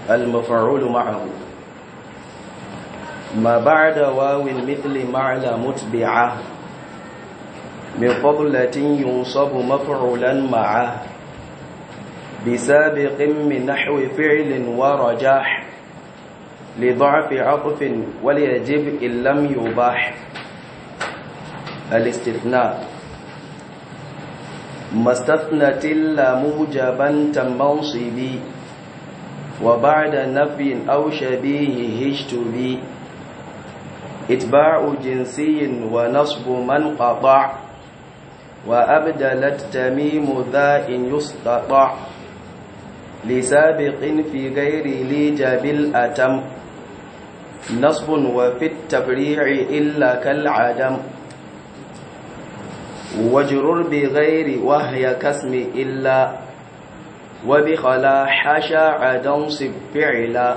المفعول معه ما بعد واو مثل معل متبعة من فضلة ينصب مفعولا معه بسابق من نحو فعل ورجاح لضعف عطف وليجب إن لم يباح. الاستثناء ما استثنت إلا موجبا تم منصبي وبعد نفي أو شبيه اشتبي اتباع جنسي ونصب من قطع وأبدلت تميم ذا إن يستطع لسابق في غير ليجب الأتم نصب وفي التبريع إلا كالعدم وجرر بغير وهي كاسم إلا وبخلا حاشا عدنصب فعلا.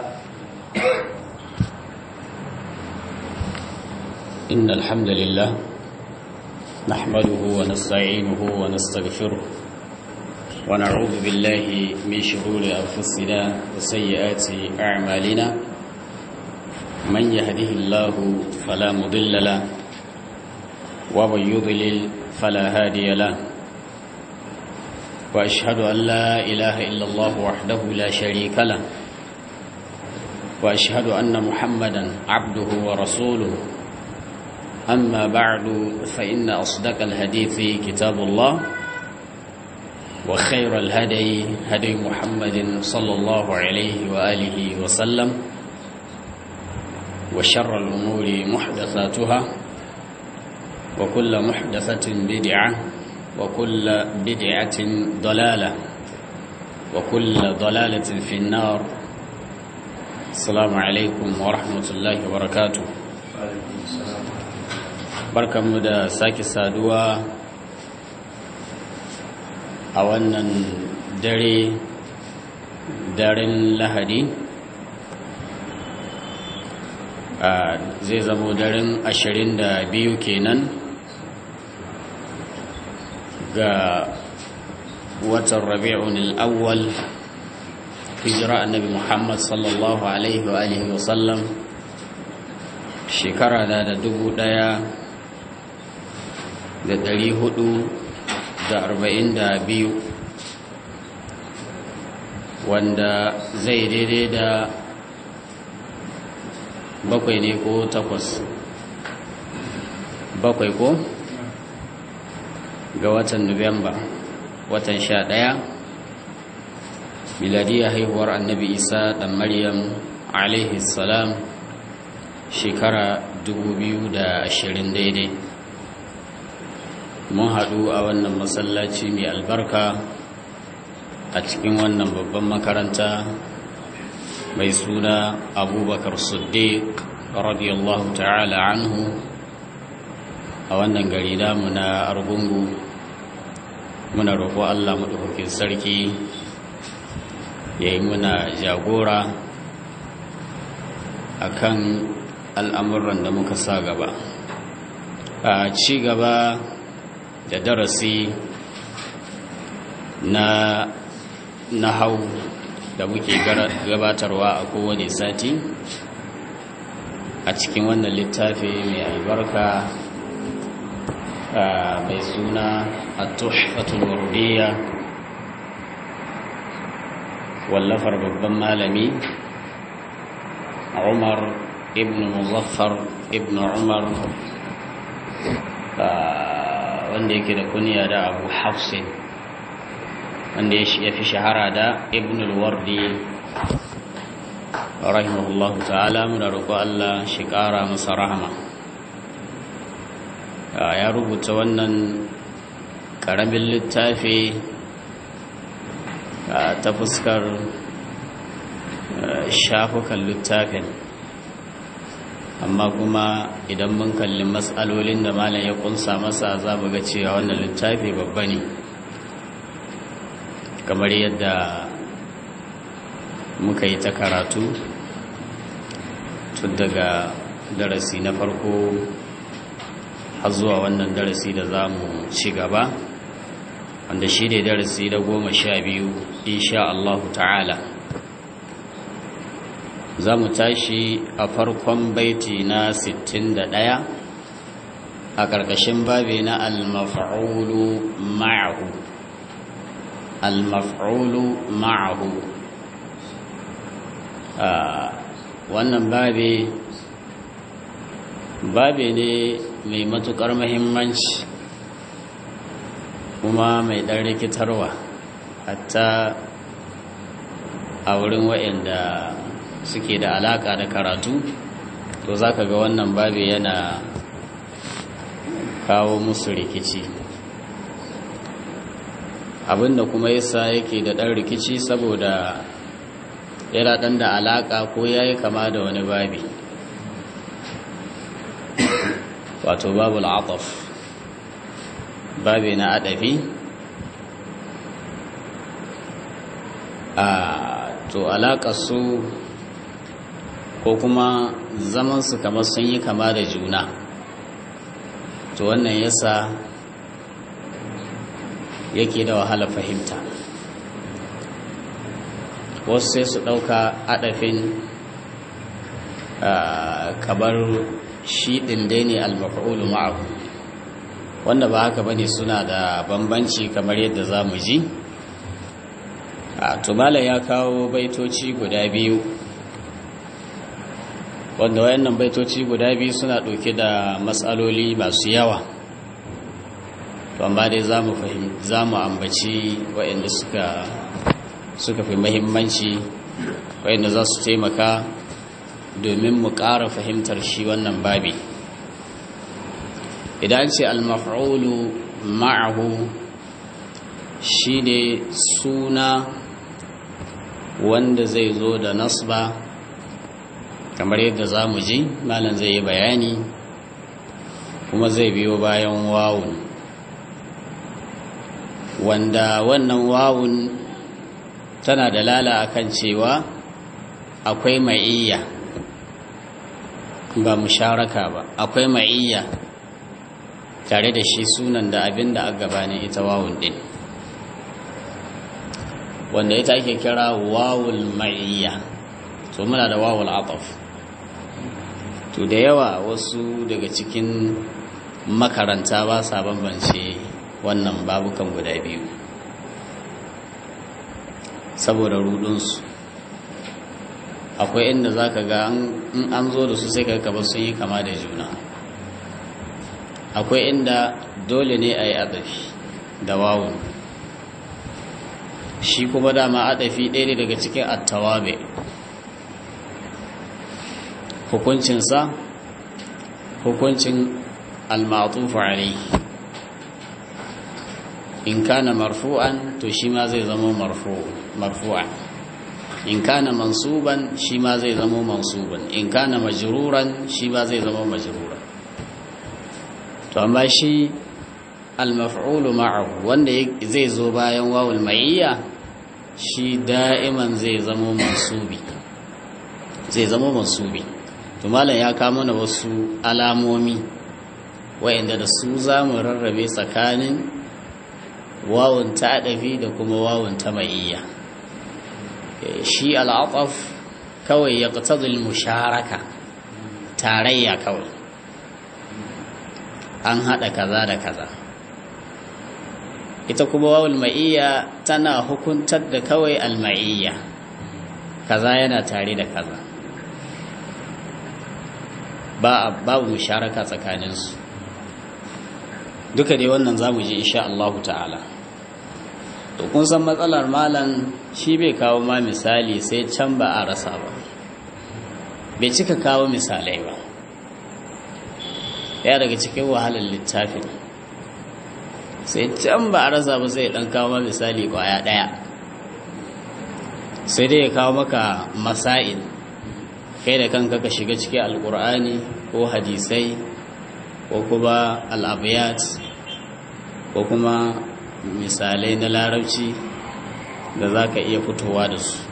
إن الحمد لله نحمده ونستعينه ونستغفره ونعوذ بالله من شرور أنفسنا وسيئات أعمالنا من يهده الله فلا مضل له ومن يضلل فلا هادي له وأشهد أن لا إله إلا الله وحده لا شريك له وأشهد أن محمدا عبده ورسوله. أما بعد فإن أصدق الحديث كتاب الله وخير الهدي هدي محمد صلى الله عليه وآله وسلم وشر الأمور محدثاتها وكل محدثة بدعة وكل بدعة ضلالة وكل ضلالة في النار. السلام عليكم ورحمة الله وبركاته. barkanmu da sake saduwa a wannan daren lahadi zai zamo daren 22 kenan ga watan rabi'un al-awwal hijira annabi Muhammad sallallahu alaihi wa alihi wa sallam shekara da 1442 wanda zai daidai da 7 ne ko 8 ko ga watan Nuwamba watan 11 miladiya haihuwar annabi Isa dan Maryam alaihi salam shekara 2020 daidai. Mun haɗu a wannan masallaci mai albarka a cikin wannan babban makaranta mai suna Abubakar Siddiq radiyallahu ta'ala anhu a wannan gari namu na Argungu. Muna roƙo Allah madaukakin sarki yayi muna jagora akan al'amuran da muka sa gaba. A ci gaba da darasi na nahau da muke gabatarwa a kowane sati a cikin wannan littafi mai albarka mai suna at-tuhfatul wardiyya wallafar babban malami Umar ibn Muzaffar ibn Umar wanda yake da kunya da Abu Hafsin, wanda ya fi shahara da Ibn al-Wardi rahimahullahu ta'ala. muna roƙo Allah shi ƙara masa rahama. Ya rubuta wannan ƙaramin littafi ta fuskar shafukan littafin, amma kuma idan mun kalli matsalolin da malam ya kunsa masa za mu ga cewa wannan littafi babba ne, kamar yadda muka yi ta karatu tun daga darasi na farko har zuwa wannan darasi da za mu ci gaba, wanda shi ne darasi da 12 insha Allah ta'ala. za mu tashi a farkon baiti na 61 a ƙarƙashin babi na al-maf'ulu ma'ahu. Al-maf'ulu ma'ahu, wannan babi ne mai matuƙar muhimmanci kuma mai ɗan rikitarwa hatta a wurin waɗanda suke da alaƙa da karatu, to za ka ga wannan babi yana kawo musu rikici. Abinda kuma yasa yake da ɗan rikici saboda yana ɗan da alaƙa ko ya yi kama da wani babi, wato babul ataf, babi na adafi. To alaƙar su ko kuma zamansu kamar sun yi kama da juna, to wannan yasa yake da wahala fahimta. Wasu sai su ɗauka adafin kamar shi ɗin dai ne al-maf'ulu ma'ahu, wanda ba haka bane, suna da bambanci kamar yadda za mu ji. Malam ya kawo baitoci guda biyu, wanda wayannan baitoci guda biyu suna ɗauke da matsaloli masu yawa, to amma dai za mu ambaci wayanda suka fi muhimmanci, wayanda za su taimaka domin mu ƙara fahimtar shi wannan babi. Idan ce al-maf'ulu ma'ahu shine suna wanda zai zo da nasba, kamar yadda za mu ji malam zai yi bayani, kuma zai biyo bayan wawun, wanda wannan wawun tana dalala akan cewa akwai ma'iyya, ba musharaka ba, akwai ma'iyya tare da shi sunan da abin da aka gabani ita wawun din, wanda ita ake kira wawul ma'iyya. To muna da wawul ataf. To da yawa wasu daga cikin makaranta ba sa bambance wannan babukan guda biyu saboda rudunsu. Akwai inda za ka ga in an zo da su sai ka kaba sun yi kama da juna, akwai inda dole ne a yi adafi da wawun, shi kuma dama adafi ɗaya ne daga cikin attawabe. Hukuncinsa hukuncin al-ma'tuf alayhi, in kana marfu'an to shi ma zai zama marfu'an, in kana mansuban shi ma zai zama mansuban, in kana majruran shi ma zai zama majruran. To amma shi al-maf'ulu ma'ahu wanda zai zo bayan wawul ma'iyya, shi da'iman zai zama mansubi, to malam ya kawo mana wasu alamomi wa'inda da su za mu rarrabe tsakanin wawun ta adafi da kuma wawun ta ma'iyya. Shi al'ataf kawai ya qatadul musharaka, tarayya kawai, an hada kaza da kaza. Ita kuma wawul ma'iyya tana hukuntar da kawai al-ma'iyya, kaza yana tare da kaza, babu musharaka tsakaninsu. Duka dai wannan za mu ji insha Allah ta'ala. To kun san matsalar malam shi bai kawo ma misali sai can ba a rasa ba, bai cika kawo misalai ba, ya daga cikin wahalar littafin. Sai can ba a rasa ba sai dan kawo ma misali kwaya daya, sai dai ya kawo maka masail, kai da kanka ka shiga cikin alkur'ani ko hadisai ko kuma al'abiyat ko kuma misalai na larabci da za ka iya fitowa da su.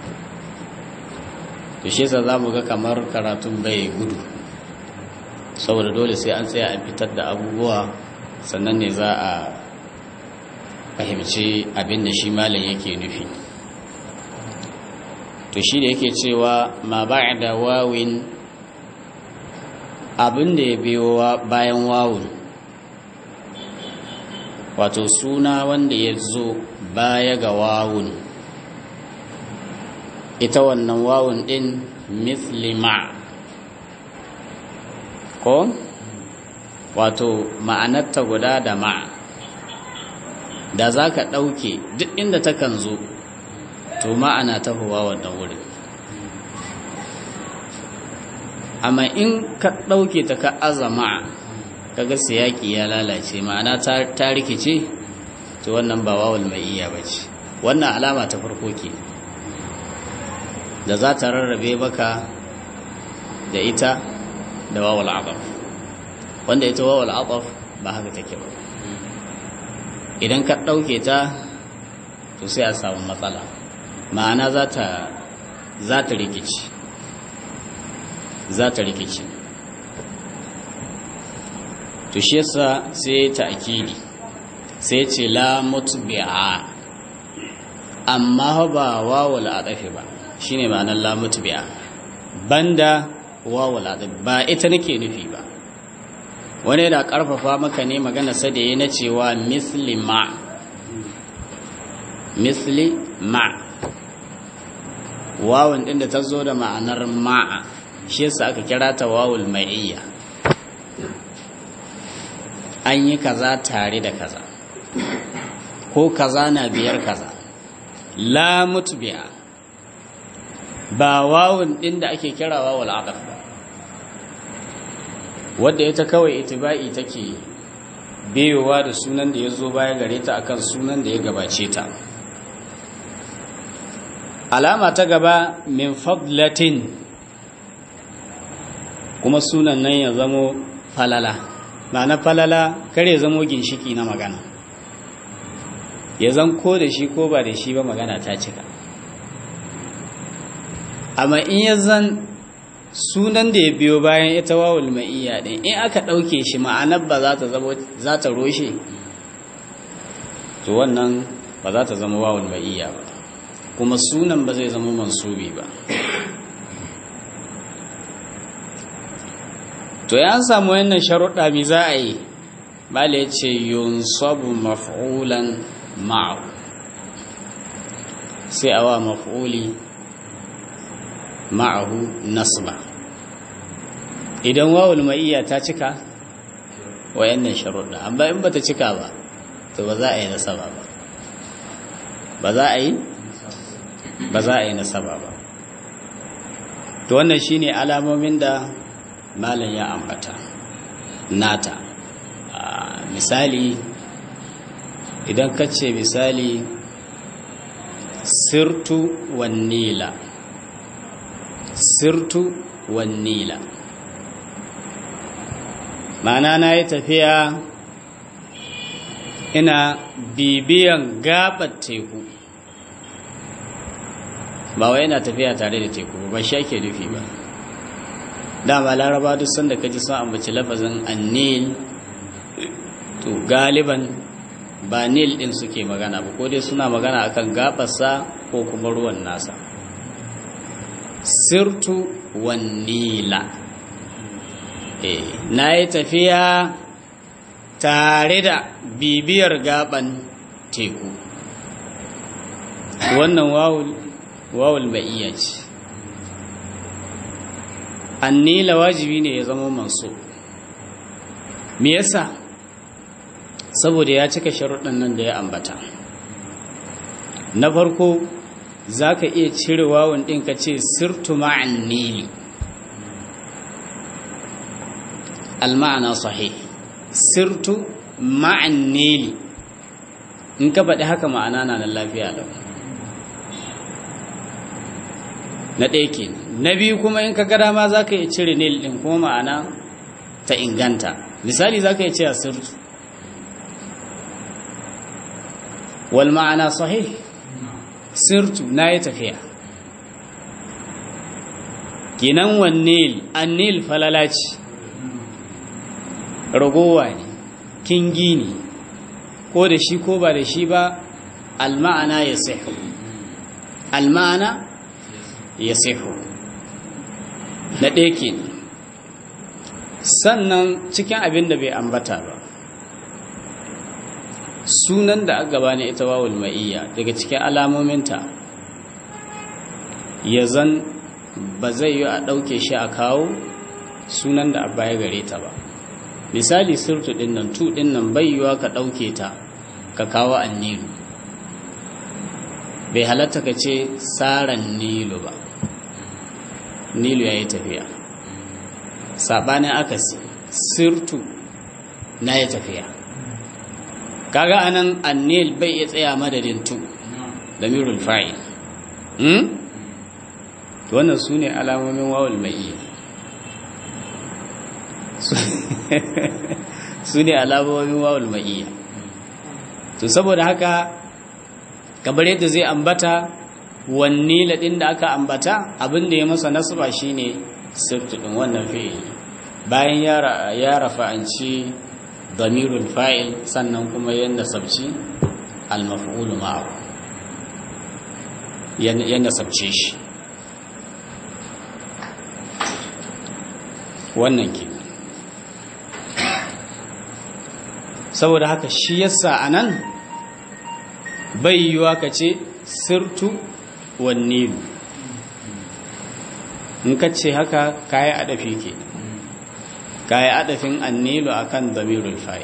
To shi za mu ga kamar karatun bai gudu, saboda dole sai an tsaya a fitar da abubuwa sannan ne za a fahimci abin da shi malam yake nufi. to shi da yake cewa ma ba'da wawin abin da ya biyo bayan wawun wato suna wanda ya zo baya ga wawun ita wannan wawun din misli ma ko wato ma'anarta guda da ma da za ka ɗauke duk inda takan zo to ma'ana ta huwa wannan wurin amma in ka ɗauke ta ka azama kaga siyaki ya lalace ma'ana ta rikice to wannan ba wawul mai iya bace wannan alama ta farko ke da za ta rarrabe baka da ita da wawul aqaf wanda ita wawul aqaf ba haka take ba idan ka ɗauke ta to sai a samu matsala ma'ana za ta rikici to shi yasa sai ta akidi sai ce la mutbi'a amma ba wawul adafi ba shine ma'anar la mutbi'a banda wawul adafi ba ita nake nufi ba wani da karfafa maka ne magana sa da yayi na cewa misli ma wawun din da ta zo da ma'anar ma'a shi yasa aka kira ta wawul ma'iyya an yi kaza tare da kaza ko kaza na biyar kaza la mutbi'a ba wawun din da ake kira wawul aqaf ba wadda ita kawai itiba'i take biyowa da sunan da ya zo baya gare ta akan sunan da ya gabace ta alama ta gaba min fadlatin kuma sunan nan ya zamo falala ma'ana falala kare zamo ginshiki na magana ya zan ko da shi ko ba da shi ba magana ta cika amma in ya zan sunan da ya biyo bayan ita wawul ma'iyya din in aka ɗauke shi ma'anar ba za ta roshe to wannan ba za ta zama wawul ma'iyya ba kuma sunan ba zai zama mansubi ba to ya samu wannan sharuɗa mi za a yi bala ya ce yunsabu maf'ulan ma'u sai awa maf'uli ma'ahu nasba idan wawul ma'iyya ta cika wayannan sharuɗa amma in bata cika ba to ba za a yi nasaba ba ba za a yi nasaba ba to wannan shine alamomin da malam ya ambata nata misali idan ka ce misali sirtu wan nila ma'ana na yi tafiya ina bibiyan gabar teku ba wai yana tafiya tare da teku ba shi ake nufi ba dama laraba duk sanda ka ji sun ambaci lafazin annil to galiban ba nil din suke magana ba ko dai suna magana akan gabarsa ko kuma ruwan nasa sirtu wan nila na yi tafiya tare da bibiyar gaban teku wannan wawul ba'iyya ce annila wajibi ne ya zama manso me yasa saboda ya cika sharuɗan nan da ya ambata na farko za ka iya cire wawun ɗin ka ce sirtu ma'an nili al-ma'ana sahih sirtu ma'an nili in ka faɗi haka ma'ana na nan lafiya lau na ɗaya ke na biyu kuma in ka gada ma za ka iya cire nil ɗin kuma ma'ana ta inganta misali za ka iya cire sirtu wal ma'ana sahih sirtu na yi tafiya kinan wannil annil falalaci ragowa ne kingi ne ko da shi ko ba da shi ba alma'ana ya sahu alma'ana yasihu na ɗaya ke. Sannan cikin abin da bai ambata ba, sunan da aka gabani ita wawul ma'iyya daga cikin alamominta ya zan ba zai yi a ɗauke shi a kawo sunan da abba ya gare ta ba. Misali sirtu ɗin nan, tu ɗin nan bai yiwa ka ɗauke ta ka kawo annilu, bai halatta ka ce saran nilu ba, nilu ya yi tafiya. Saɓanin akasi, sirtu na ya tafiya. Kaga anan annil bai iya tsaya madadin tu da mirul fa'il. Wannan su ne alamomin wawul ma'iyya. Su ne alamomin wawul ma'iyya. To saboda haka kamar yadda zai ambata wanne ladin da aka ambata abinda ya masa nasaba shine sirtu din wannan fi'ili, bayan ya rafa'anci damirul fa'il sannan kuma ya nasabci al-maf'ul ma'ahu, ya nasabce shi. Wannan ke saboda haka shi yasa anan bai yiwa ka ce sirtu wannilu, in ka ce haka kayi adafi ke, kayi adafin annilu akan damirul fa'il,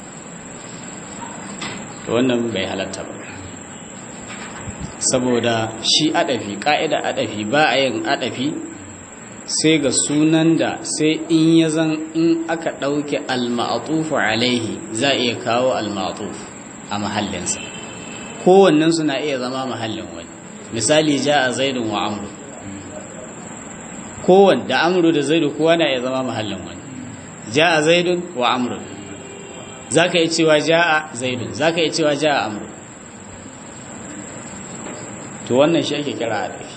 to wannan bai halatta ba. Saboda shi adafi, ka'ida adafi ba a yin adafi sai ga sunan da sai in ya zan in aka ɗauke al-ma'atufu alaihi za a iya kawo al-ma'atuf a mahallinsa, kowannen suna iya zama mahallin wani. Misali ja a zaidun wa amru, kowanne da amru da zaidu kowa na iya zama mahallin wani. Ja a zaidun wa amru, za ka yi cewa ja a zaidun, za ka yi cewa ja a amru. To wannan shi ake kira adafi.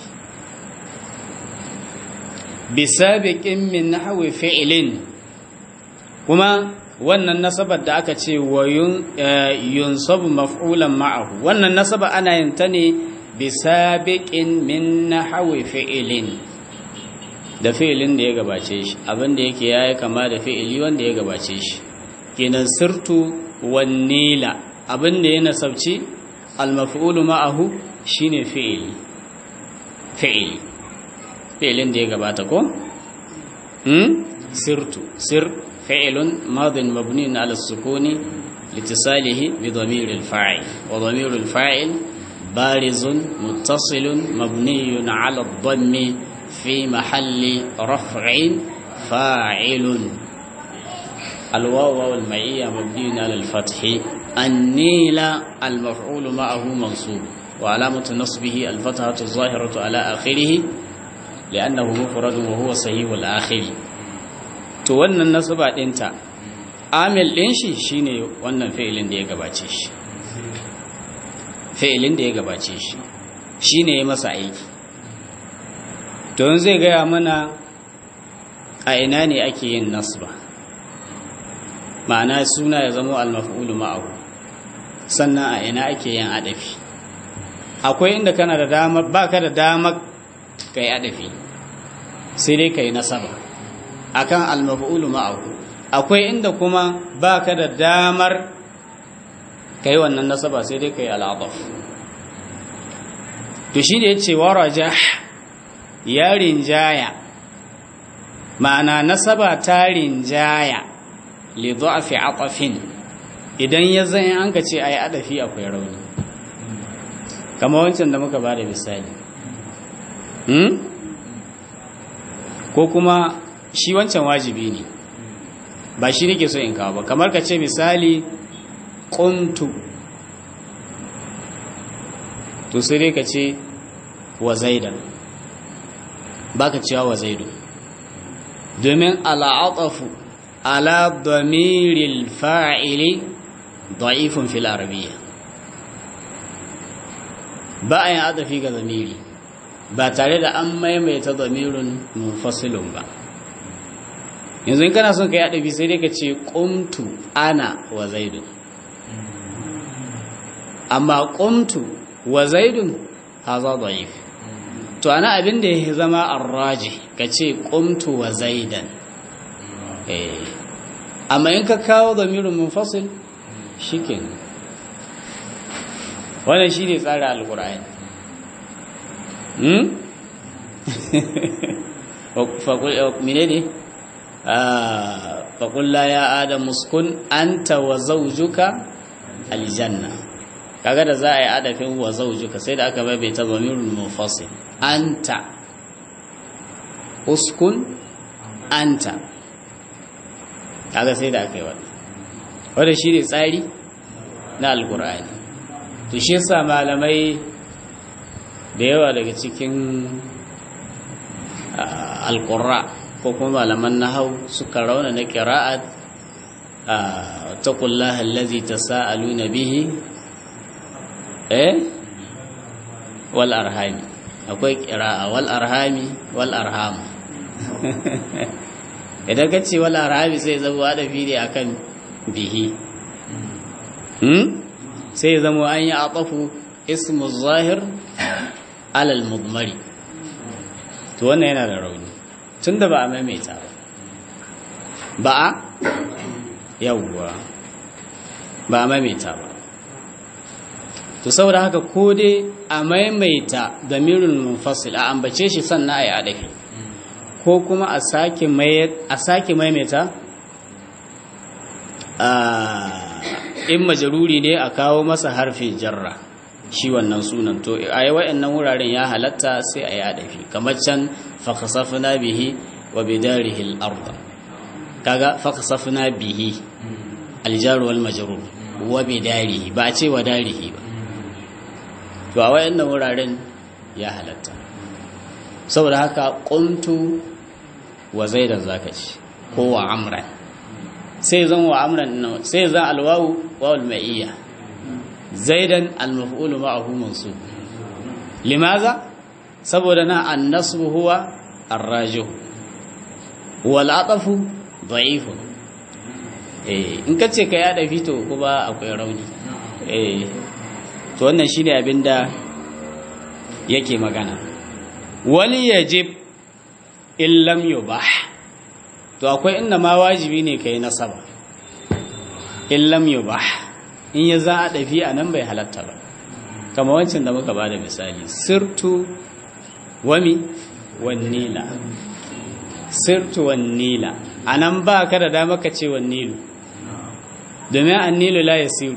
Bisabiqin min nahwi fi'lin, kuma wannan nasabar da aka ce wa yunsabu maf'ulan ma'ahu, wannan nasaba ana yin ta ne bisabiqin min nahwi fi'lin, da fi'ilin da ya gabace shi, abin da yake yayi kama da fi'ili wanda ya gabace shi. Kenan sirtu wan nila, abin da ya nasabci al-maf'ulu ma'ahu shine fi'ili fi'ilin da ya gabata ko sirtu, sir fi'ilun madin mabniun ala sukuni litisalihi bi dhamiril fa'il, wa dhamirul fa'il barizun muttasilun mabniun ala ad-dammi fi mahalli raf'in fa'ilun. الواو والمعية مبني على الفتح. النيل المفعول معه منصوب وعلامة نصبه الفتحة الظاهرة على آخره لأنه مفرد وهو صحيح الآخر. to wannan nasaba ɗinta amil ɗin shi shine wannan fi'ilin da ya gabace shi, fi'ilin da ya gabace shi shine ya masa aiki. to yanzu zai gaya mana a ina ne ake yin nasba, ma'ana suna ya zama al-maf'ulu ma'ahu, sannan a ina ake yin adafi. Akwai inda kana da damar, baka da damar kai adafi sai dai kai nasaba akan al-maf'ulu ma'ahu. Akwai inda kuma baka da damar kai wannan nasaba sai dai kai al-adaf. to shi da yace warajah ya rinjaya, ma'ana nasaba ta rinjaya li dha'fi atafin, idan ya zan an ka ce ayi adafi akwai rauni, kamar wancan da muka bada misali. Ko kuma shi wancan wajibi ne, ba shi nake so in kawo ba. Kamar ka ce misali qumtu, to sai dai ka ce wa zaidan, baka cewa wa zaidu, domin al'atafu ala damiril fa'ili da'ifun fil arabiyya, ba a yin adafi ga zamiri ba tare da an maimaita damirun munfasilun ba. yanzu in kana son ka yi adafi sai dai ka ce qumtu ana wa zaidun, amma qumtu wa zaidun haza da'if, to ana abin da ya zama arraji ka ce qumtu wa zaidan amma in ka kawo damirun munfasil shikenan wannan shine tsara alqur'ani faƙulla ya adam muskun anta wa zaujuka aljanna kaga da za a yi adafin wa zaujuka sai da aka bai ta zamirul munfasil anta uskun anta kaga sai da aka yi wanda shi ne tsari na alkur'ani to shi yasa malamai da yawa daga cikin alƙurra ko kuma malaman nahau suka rauna na ƙira'at taqullaha allazi tasaaluna bihi wal arhami akwai ƙira'a wal arhami wal arham idan ka ce wal arhami sai zama da fili akan bihi sai zama an yi atafu ismu zahir alal mudmari to wannan yana da rauni tunda ba a maimaita ba a yawwa ba a maimaita ba to saboda haka ko dai a maimaita damirul munfasil a ambace shi sannan ayi adafi ko kuma a sake maimaita in majaruri ne a kawo masa harfin jarra shi wannan sunan to a yi wa'annan wuraren ya halatta sai a yi adafi kamar can fakasafina bihi wa bidarihi al-ardh kaga fakasafina bihi al-jar wal majrur wa bidarihi ba a ce wa darihi ba to a wa'annan wuraren ya halatta saboda haka qumtu wa zaidan zaka ci ko wa amran sai zan wa amran sai zan alwawu wa al-ma'iyya zaidan al-maf'ul ma'ahu mansub limaza saboda na an-nasb huwa ar-rajih wal atfu da'if in kace kai ya dafi to kuma akwai rauni to wannan shine abinda yake magana wal yajib illam yubah to akwai inda ma wajibi ne kai nasaba illam yubah in ya za a ɗafi a nan bai halatta ba kama wancan da muka ba da misali sirtu wami wannila sirtu wannila a nan ba ka da dama ka ce wannilu domin annilu la ya siru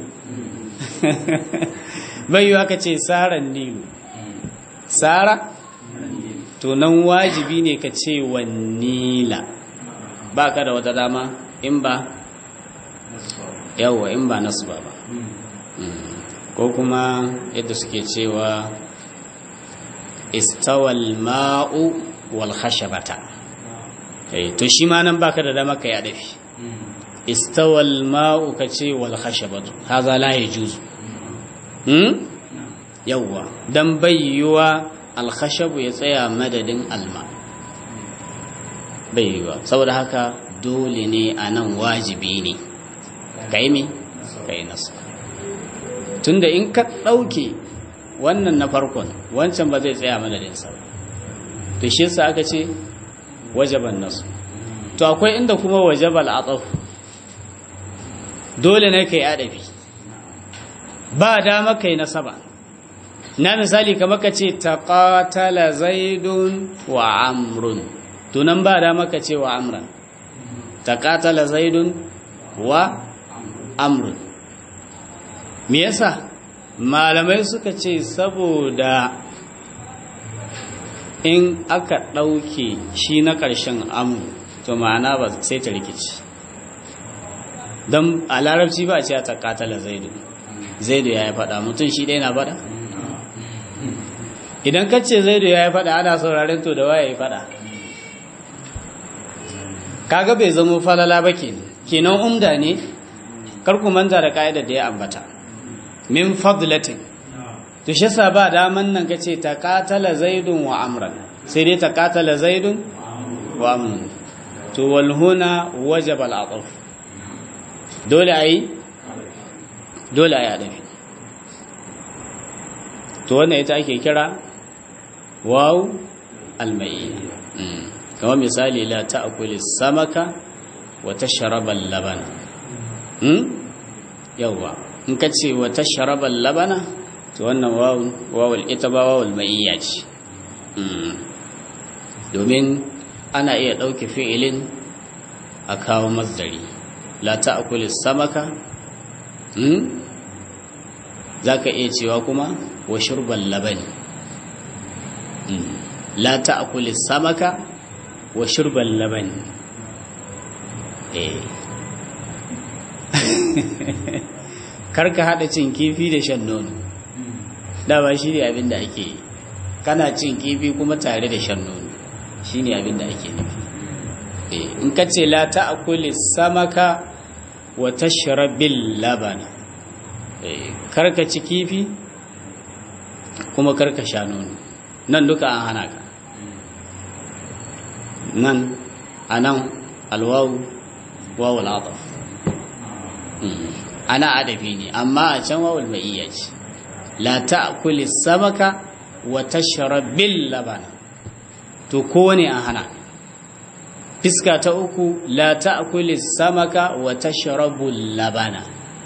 bai yi aka ce tsaran nilu tsara to nan wajibi ne ka ce wannila ba ka da wata dama in ba yawwa in ba nasu ba ko kuma yadda suke cewa istawal ma'u wal khashabata to shi ma nan baka da dama kai adafi istawal ma'u kace wal khashabatu haza la yajuzu yawwa dan bayyuwa al khashabu ya tsaya madadin alma bayyuwa saboda haka dole ne anan wajibi ne kai me kai nasu tunda in ka ɗauke wannan na farkon wancan ba zai tsaya madadinsa to shi yasa aka ce wajaban nasu to akwai inda kuma wajabal ataf dole ne kai adabi ba dama kai nasaba na misali kamar ka ce taqatala zaidun wa amrun to nan ba dama ka ce wa amran taqatala zaidun wa amrun me yasa malamai suka ce saboda in aka ɗauke shi na ƙarshen amru to ma'ana ba sai ta rikici don a larabci ba a ce ta katala zaidu ya yi faɗa mutum shi ɗaya na faɗa idan ka ce zaidu ya yi faɗa ana sauraren to da waya yi faɗa kaga bai zama falala ba kenan umda ne karku manta da ka'idar da ya ambata min fadlatin to shi yasa ba daman nan kace taqatala zaidun wa amran sai dai taqatala zaidun wa amrun to wal huna wajaba al ataf dole ayi adafi to wannan ita ake kira waw al-ma'iyya kamar misali la ta'kuli samaka wa tashraba al-labana yawa in ka ce wa tashraba al-labana to wannan wawul ita ba wawul ma'iyya ce domin ana iya ɗauke fi'ilin a kawo masdari la ta'kuli samaka zaka iya cewa kuma wa shurbal labani la ta'kuli samaka wa shurbal labani karka hada cin kifi da shan nono dama shi ne abin da ake yi kana cin kifi kuma tare da shan nono shi ne abin da ake nufi in ka ce la ta'kuli samaka wa tashrabil labana karka ci kifi kuma karka sha nono nan duka an hana ka nan anan alwawu wawul ataf ana adafi ne amma a can wawul ma'iyya ce la ta'kuli samaka wa tashrabil labana to kowane an hana fiska ta uku la ta'kuli samaka wa tashrabul labana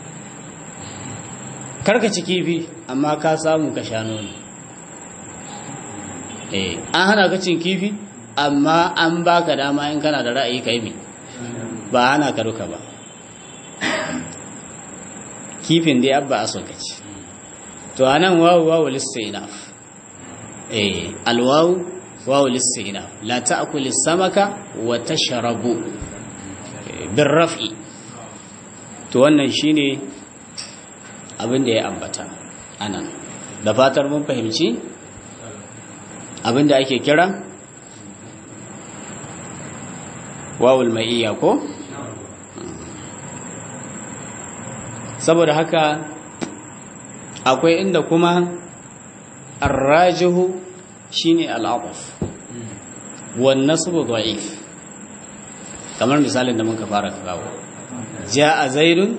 karka ci kifi amma ka samu ka sha nono an hana ka cin kifi amma an baka dama in kana da ra'ayi kai me ba hana ka duka ba kifin dai abba aso ka ci to anan wawu listinaf alwawu wawu listinaf la ta'kuli samaka wa tashrabu birraf'i to wannan shine abin da ya ambata anan da fatar mun fahimci abin da ake kira wawul ma'iyya ko saboda haka akwai inda kuma arrajihu shine al'ataf wan nasbu da'if kamar misalin da muka fara kawo jaa zaidun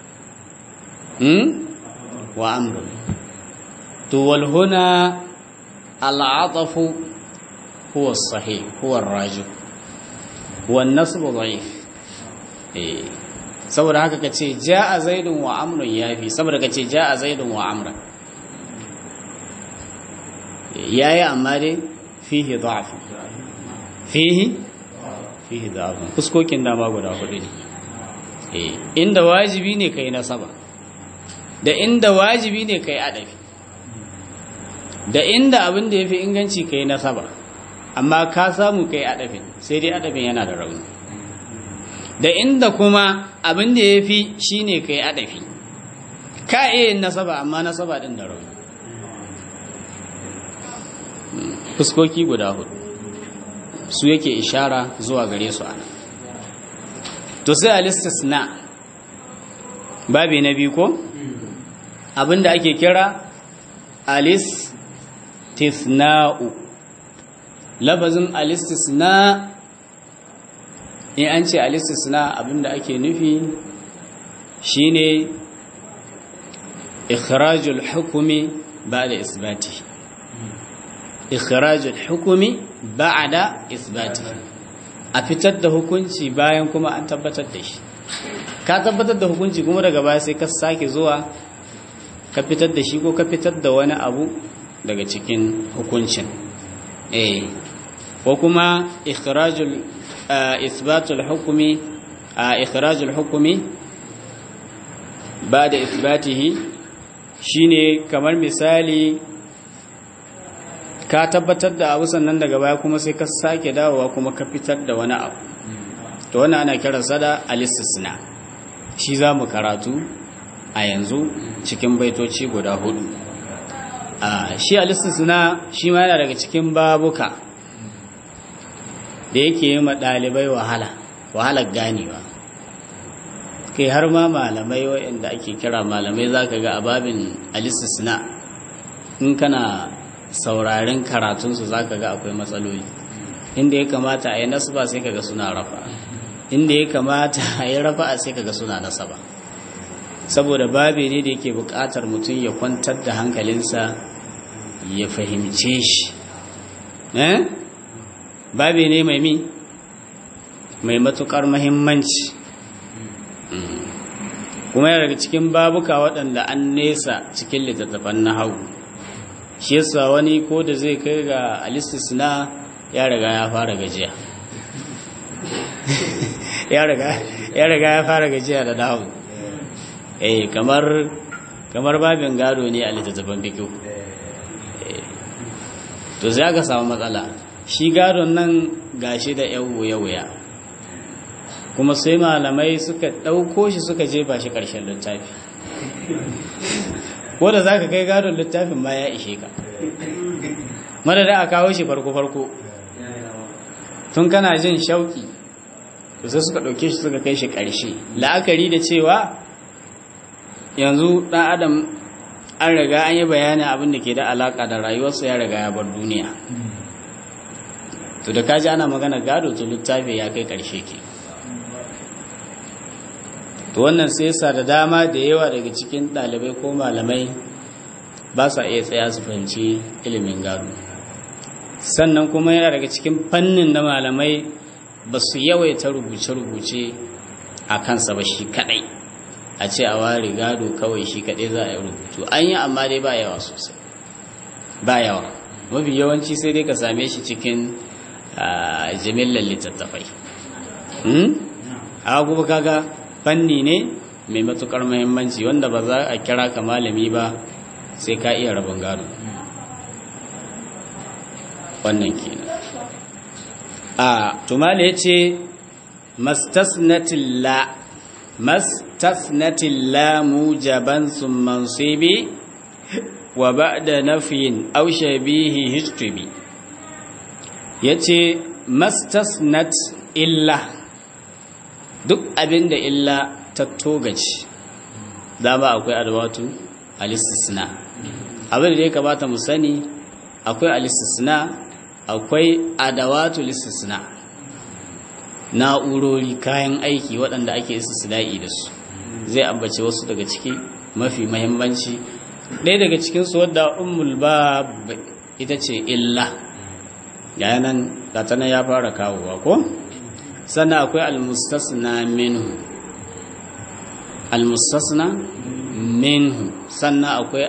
wa amrun to wal huna al'ataf huwa as-sahih huwa ar-rajih wan nasbu da'if saboda haka kace jaa zaidun wa amrun yafi saboda kace jaa zaidun wa amrun yayi amma dai fihi da'f fihi da'f fuskokin dama guda hudu ne inda wajibi ne kai nasaba da inda wajibi ne kai adafi da inda abin da yafi inganci kai nasaba amma ka samu kai adafin sai dai adafin yana da rauni da inda kuma abin da yafi shine kai adafi ka iya nasaba amma nasaba din da rauni fuskoki guda hudu su yake ishara zuwa gare su ana to sai al-istisna babi na biyu ko abinda ake kira al-istisna'u lafazin al-istisna in an ce al-istisna abinda ake nufi shine ikhrajul hukmi ba'da isbati ikhrajul hukmi ba'da isbati a fitar da hukunci bayan kuma an tabbatar da shi ka tabbatar da hukunci kuma daga baya sai ka sake zuwa ka fitar da shi ko ka fitar da wani abu daga cikin hukuncin ko kuma isbatul hukmi ikhrajul hukmi ba'da isbatihi shine kamar misali ka tabbatar da abu sannan daga baya kuma sai ka sake dawowa kuma ka fitar da wani abu to wannan ana kiransa da al-istisna shi zamu karatu a yanzu cikin baitoci guda hudu shi al-istisna shi ma yana daga cikin babuka da yake yi ma dalibai wahalar ganewa kai har ma malamai waɗanda ake kira malamai zaka ga a babin al-istisna in kana sauraren karatunsu za ka ga akwai matsaloli inda ya kamata a yi nasaba sai ka ga suna rafa inda ya kamata a yi rafa sai ka ga suna nasaba saboda babi ne da yake buƙatar mutum ya kwantar da hankalinsa ya fahimce shi babi ne mai matukar muhimmanci kuma yana daga cikin babuka waɗanda an nesa cikin littattafan nahawu shi yasa wani ko da zai kai ga alistisna ya riga ya fara gajiya ya riga ya fara gajiya da nahawu kamar babin gado ne a littattafan fiqh to sai aka samu matsala shi gadon nan gashi da yawuya kuma sai malamai suka ɗauko shi suka jefa shi ƙarshen littafi wadda za ka kai gadon littafin ma ya ishe ka madada a kawo shi farko-farko tun kana jin shauƙi to sai suka ɗauke shi suka kai shi ƙarshe la'akari da cewa yanzu ɗan adam an riga an yi bayanin abin da ke da alaƙa da rayuwarsa ya riga ya bar duniya to da kaji ana magana gado to littafi ya kai ƙarshe ke to wannan sai sa da dama da yawa daga cikin ɗalibai ko malamai ba sa iya tsaya su fahimci ilimin gado sannan kuma yana daga cikin fannin na malamai ba su yawaita rubuce-rubuce a kansa ba shi kaɗai a ce a ware gado kawai shi kaɗai za a yi rubutu an yi amma dai ba yawa sosai ba yawa mafi yawanci sai dai ka same shi cikin jimillar littattafai a kuma kaga fanni ne mai matukar muhimmanci wanda ba za a kira ka malami ba sai ka iya rabon gado wannan kenan tumala ya ce mastasnatilla mujaban sun mansibi wa ba'da nafiyin aw shabihi hijtibi yace mastasnat illa duk abinda illa ta togaci dama akwai adawatu al-istisna abin da ya kamata mu sani akwai al-istisna akwai adawatu al-istisna na'urori kayan aiki waɗanda ake istisna'i da su zai ambace wasu daga ciki mafi muhimmanci ɗaya daga cikinsu wadda ummul bab ita ce illa yayin nan gatana ya fara kawowa ko sannan akwai almustasna minhu sannan akwai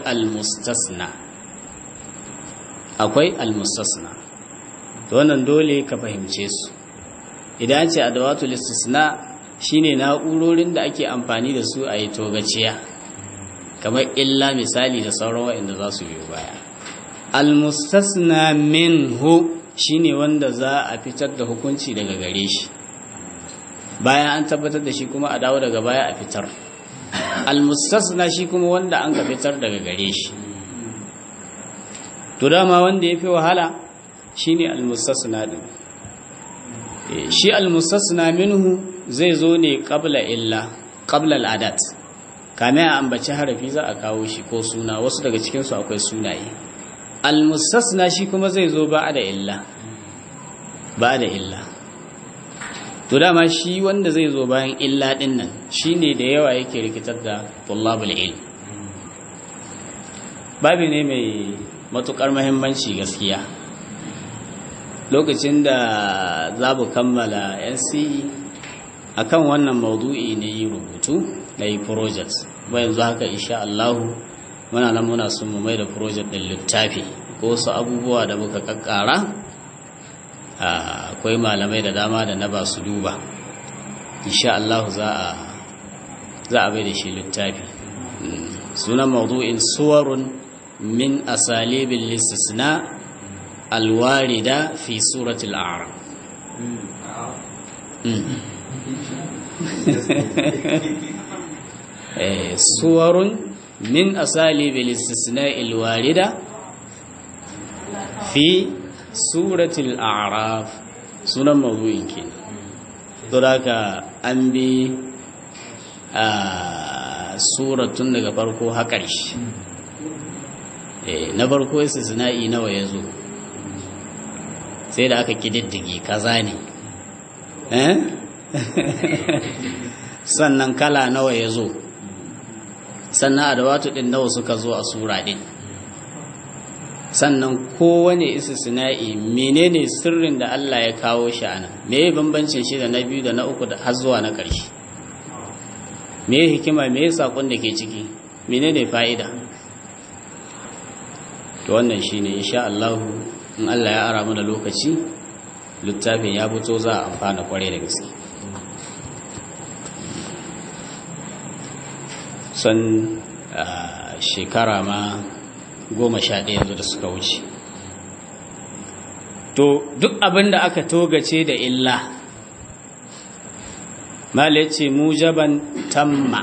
almustasna to wannan dole ka fahimce su idan ce adawatul istisna shine na'urorin da ake amfani da su a yi togaciya kamar illa misali da sauran waɗanda za su biyo baya almustasna minhu shine wanda za a fitar da hukunci daga gare shi bayan an tabbatar da shi kuma a dawo daga baya a fitar almustasna shi kuma wanda an ka fitar daga gare shi to dama wanda ya fi wahala shine almustasna din shi almustasna minhu zai zo ne qabla al'adat kame a ambaci harafi za a kawo shi ko suna wasu daga cikinsu akwai sunaye almustasna shi kuma zai zo ba da illa to dama shi wanda zai zo bayan illa din nan shine da yawa yake rikitar da tullabul ilm babi ne mai matukar muhimmanci gaskiya lokacin da za mu kammala NCE akan wannan maudu'i ne yi rubutu da yi project ba yanzu haka insha Allah muna nan muna son mu mai da project din littafi ko wasu abubuwa da muka kakkara akwai malamai da dama da na ba su duba insha Allah za a bai da shi littafi sunan maudu'in suwarun min asalibil istisna alwarida fi suratul a'raf suwarun min asalibil istisna alwarida fi suratul a'raf sunan mawdu'in kenan to daga an bi suratun daga farko har ƙarshe na farko istisna'i nawa yazo sai da aka kididdige kaza ne sannan kala nawa yazo sannan adawatu din nawa suka zo a sura din sannan kowane istisna'i menene sirrin da Allah ya kawo shi ana meye bambancin shi da na biyu da na uku da har zuwa na ƙarshe meye hikima meye sakon da ke ciki menene fa'ida to wannan shine insha Allah in Allah ya ara mana lokaci littafin ya fito za a amfana kware da gaske san shekara ma 11 yanzu da suka wuce to duk abin da aka togace da illa mala yace mujaban tamma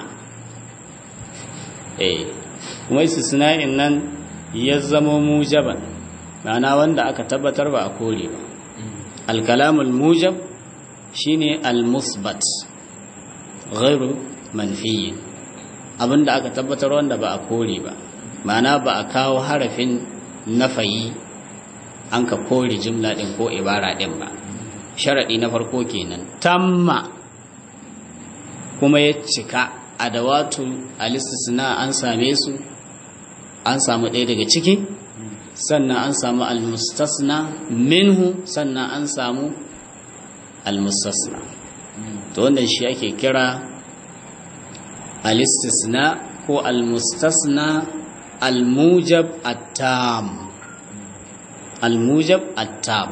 kuma istisna'in nan ya zama mujaban ma'ana wanda aka tabbatar ba a kore ba alkalamul mujab shine almusbat ghairu manfiyin abinda aka tabbatar wanda ba a kore ba ma'ana ba a kawo harafin nafayi an ka kore jumla din ko ibara din ba sharadi na farko kenan tamma kuma ya cika adawatu al-istisna an same su an samu ɗaya daga ciki sannan an samu al-mustasna minhu sannan an samu al-mustasna to wannan shi ake kira al-istisna ko al-mustasna al-mujab at-tam al-mujab at-tam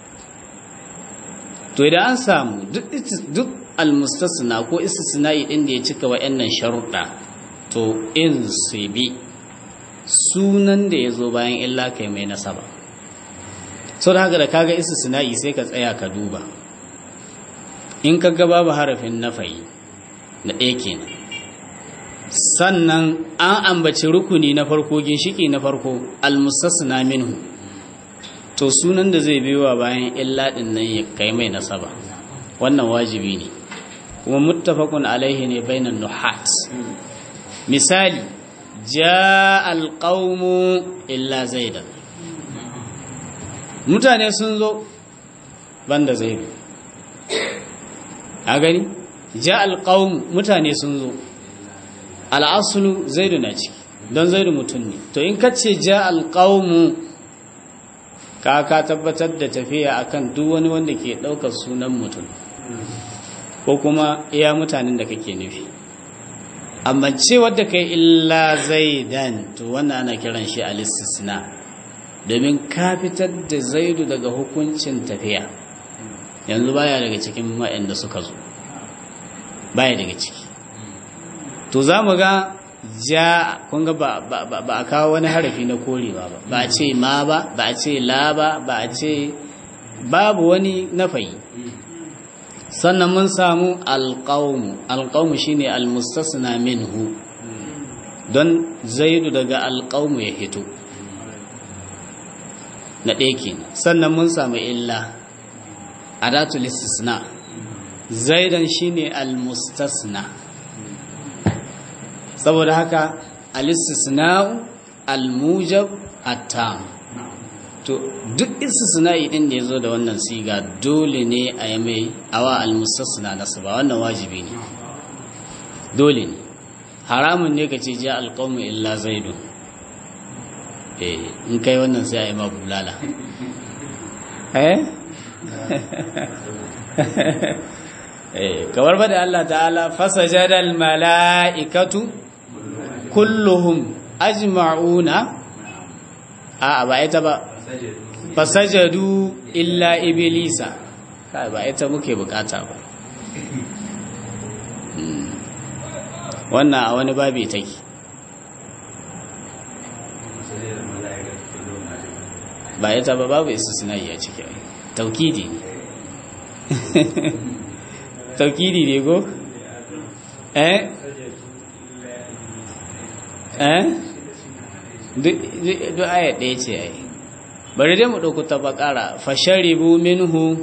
to idan an samu duk al-mustasna ko istisna'i din da ya cika wayannan sharuɗa to insibi sunan da yazo bayan illa kai mai nasaba so da haka da kaga istisna'i sai ka tsaya ka duba in kaga babu harafin nafayi na ɗaya kenan sannan an ambaci rukuni na farko ginshiki na farko al-mustasna minhu to sunan da zai biyowa bayan illa din nan ya kai mai nasaba wannan wajibi ne kuma muttafaqun alaihi ne bainan nuhat misali jaa alqaumu illa zaidan mutane sun zo banda zaidu a gani jaa alqaumu mutane sun zo al'aslu zaidu na ciki don zaidu mutum ne to in kace jaa alqaumu ka tabbatar da tafiya akan duk wani wanda ke daukar sunan mutum ko kuma iya mutanen da kake nufi amma ce wadda kai illa zaidan to wannan ana kiran shi al-istisna domin ka fitar da zaidu daga hukuncin tafiya yanzu baya daga cikin waɗanda suka zo baya daga ciki to zamu ga ja kun ga ba a kawo wani harafi na korewa ba ba a ce ma ba ba a ce la ba ba a ce babu wani nafayi sannan mun samu alƙaumu shine almustasna minhu don zaidu daga alƙaumu ya hito na ɗaya kenan sannan mun samu illa adatul istisna zaidan shine almustasna saboda haka al-istisna al-mujab at-tam to duk istisna'i din da yazo da wannan siga dole ne a yi mai awa al-mustasna nasaba wannan wajibi ne dole ne haramun ne kace ja al-qawmu illa zaidun in kai wannan sai a yi ma bulala kamar ba da Allah ta'ala fasajada al-mala'ikatu kulluhum ajma'una ba ita ba fasajadu illa iblisa kai ba ita muke bukata ba wannan a wani babi take ba ita ba babu istisnai a ciki taukidi ne taukidi ne go duk ayat ɗaya ce ai bari dai mu ɗauku ta bakara fasharibu minhu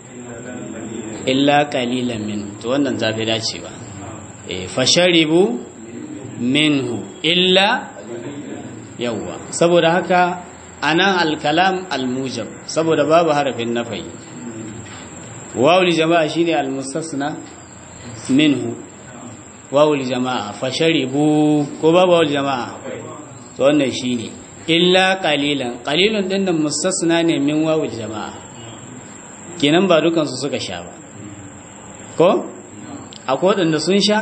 illa qalilan min to wannan zafi dace ba fasharibu minhu illa yawwa saboda haka anan alkalam almujab saboda babu harafin nafayi wawul jama'a shine almustasna minhu wawul jama'a fasharibu ko babu wawul jama'a to wannan shine illa qalilan qalilun din nan mustasna ne min wawul jama'a kenan ba dukan su suka sha ba ko akwai wadanda sun sha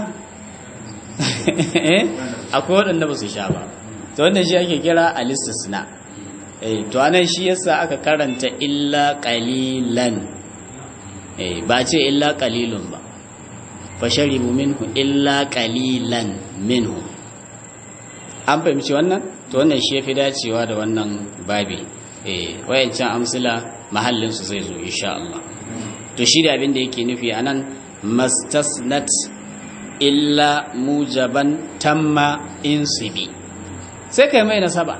akwai wadanda ba su sha ba to wannan shi ake kira al-istisna to anan shi yasa aka karanta illa qalilan ba ce illa qalilun ba fasharibu minhu illa qalilan minhu an fahimci wannan to wannan shi yafi dacewa da wannan babi wayancan amsila mahallin su zai zo insha Allah to shi da abin da yake nufi anan mastasnat illa mujaban tamma insibi sai kai mai nasaba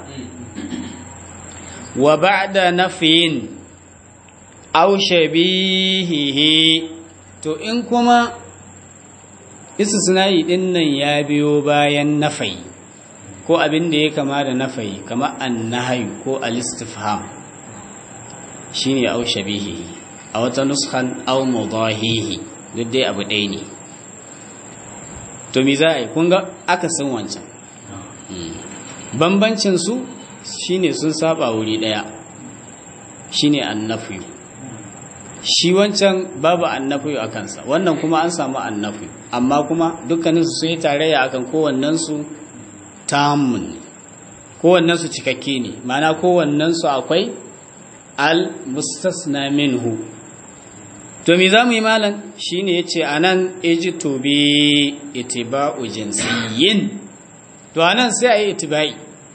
wa ba'da nafin aw shabihihi to in kuma istisna'i din nan ya biyo bayan nafai ko abin da ya kama da nafai kama annahyu ko al-istifham shine aw shabihihi a wata nuskhan aw mudahihi duk dai abu ɗaya ne to me za a yi kun ga akasin wancan bambancin su shine sun saba wuri ɗaya shine annafi shi wancan babu annafi a kansa wannan kuma an samu annafi amma kuma dukkaninsu sun yi tarayya akan kowannensu tamun kowannensu cikakke ne ma'ana kowannensu akwai al-mustasna minhu to me zamu yi malam shine yace anan ejito bi itiba'u jinsiyin to anan sai ayi itibai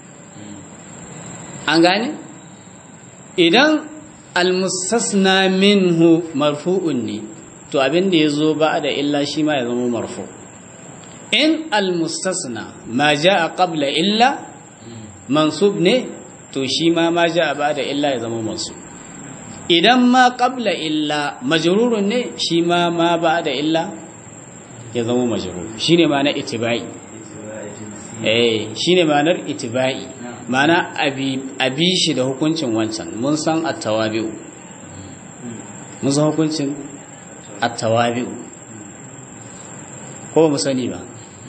an gane idan al-mustasna minhu marfu'un ne to abin da yazo ba da illa shi ma ya zama marfu in al-mustasna ma jaa qabla illa mansub ne to shi ma jaa ba da illa ya zama mansub idan ma qabla illa majrurun ne shi ma ba da illa ya zama majrur shine ma'anar itibai shine ma'anar itibai ma'ana abi shi da hukuncin wancan mun san at-tawabi'u mun san hukuncin at-tawabi'u ko mu sani ba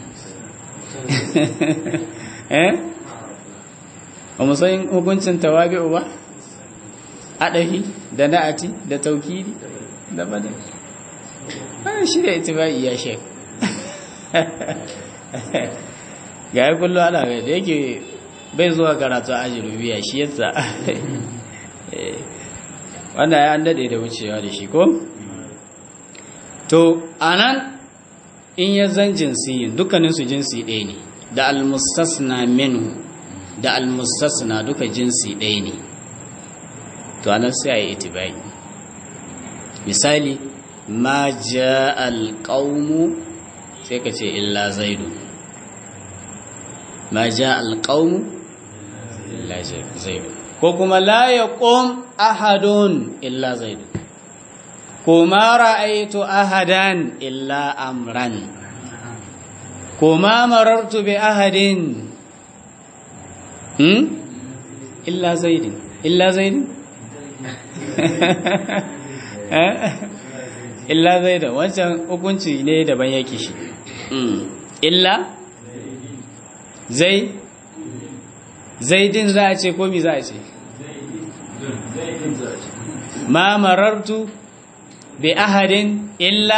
ba mu san hukuncin tawabi'u ba adahi da na'ati da taukidi da badal shi da itibai ya shek ga ya kullu ana da yake bai zuwa karatu a jirubiya shi yasa wanda ya an dade da wucewa da shi ko to anan in ya zan jinsiyin dukkaninsu jinsi ɗaya ne da almustasna minhu da almustasna duka jinsi ɗaya ne to anan sai a yi itibai misali ma ja alƙaunu sai ka ce illa zaidu ma ja alƙaunu illa zaidu ko kuma la ya ƙom ahadun illa zaidu ko ma ra'aitu ahadan illa amran ko ma marartu bi ahadin illa zaidin illa zaidin illa zaidin wancan hukunci ne daban yake shi illa zaidin za a ce ko mi za a ce ma marartu bi ahadin illa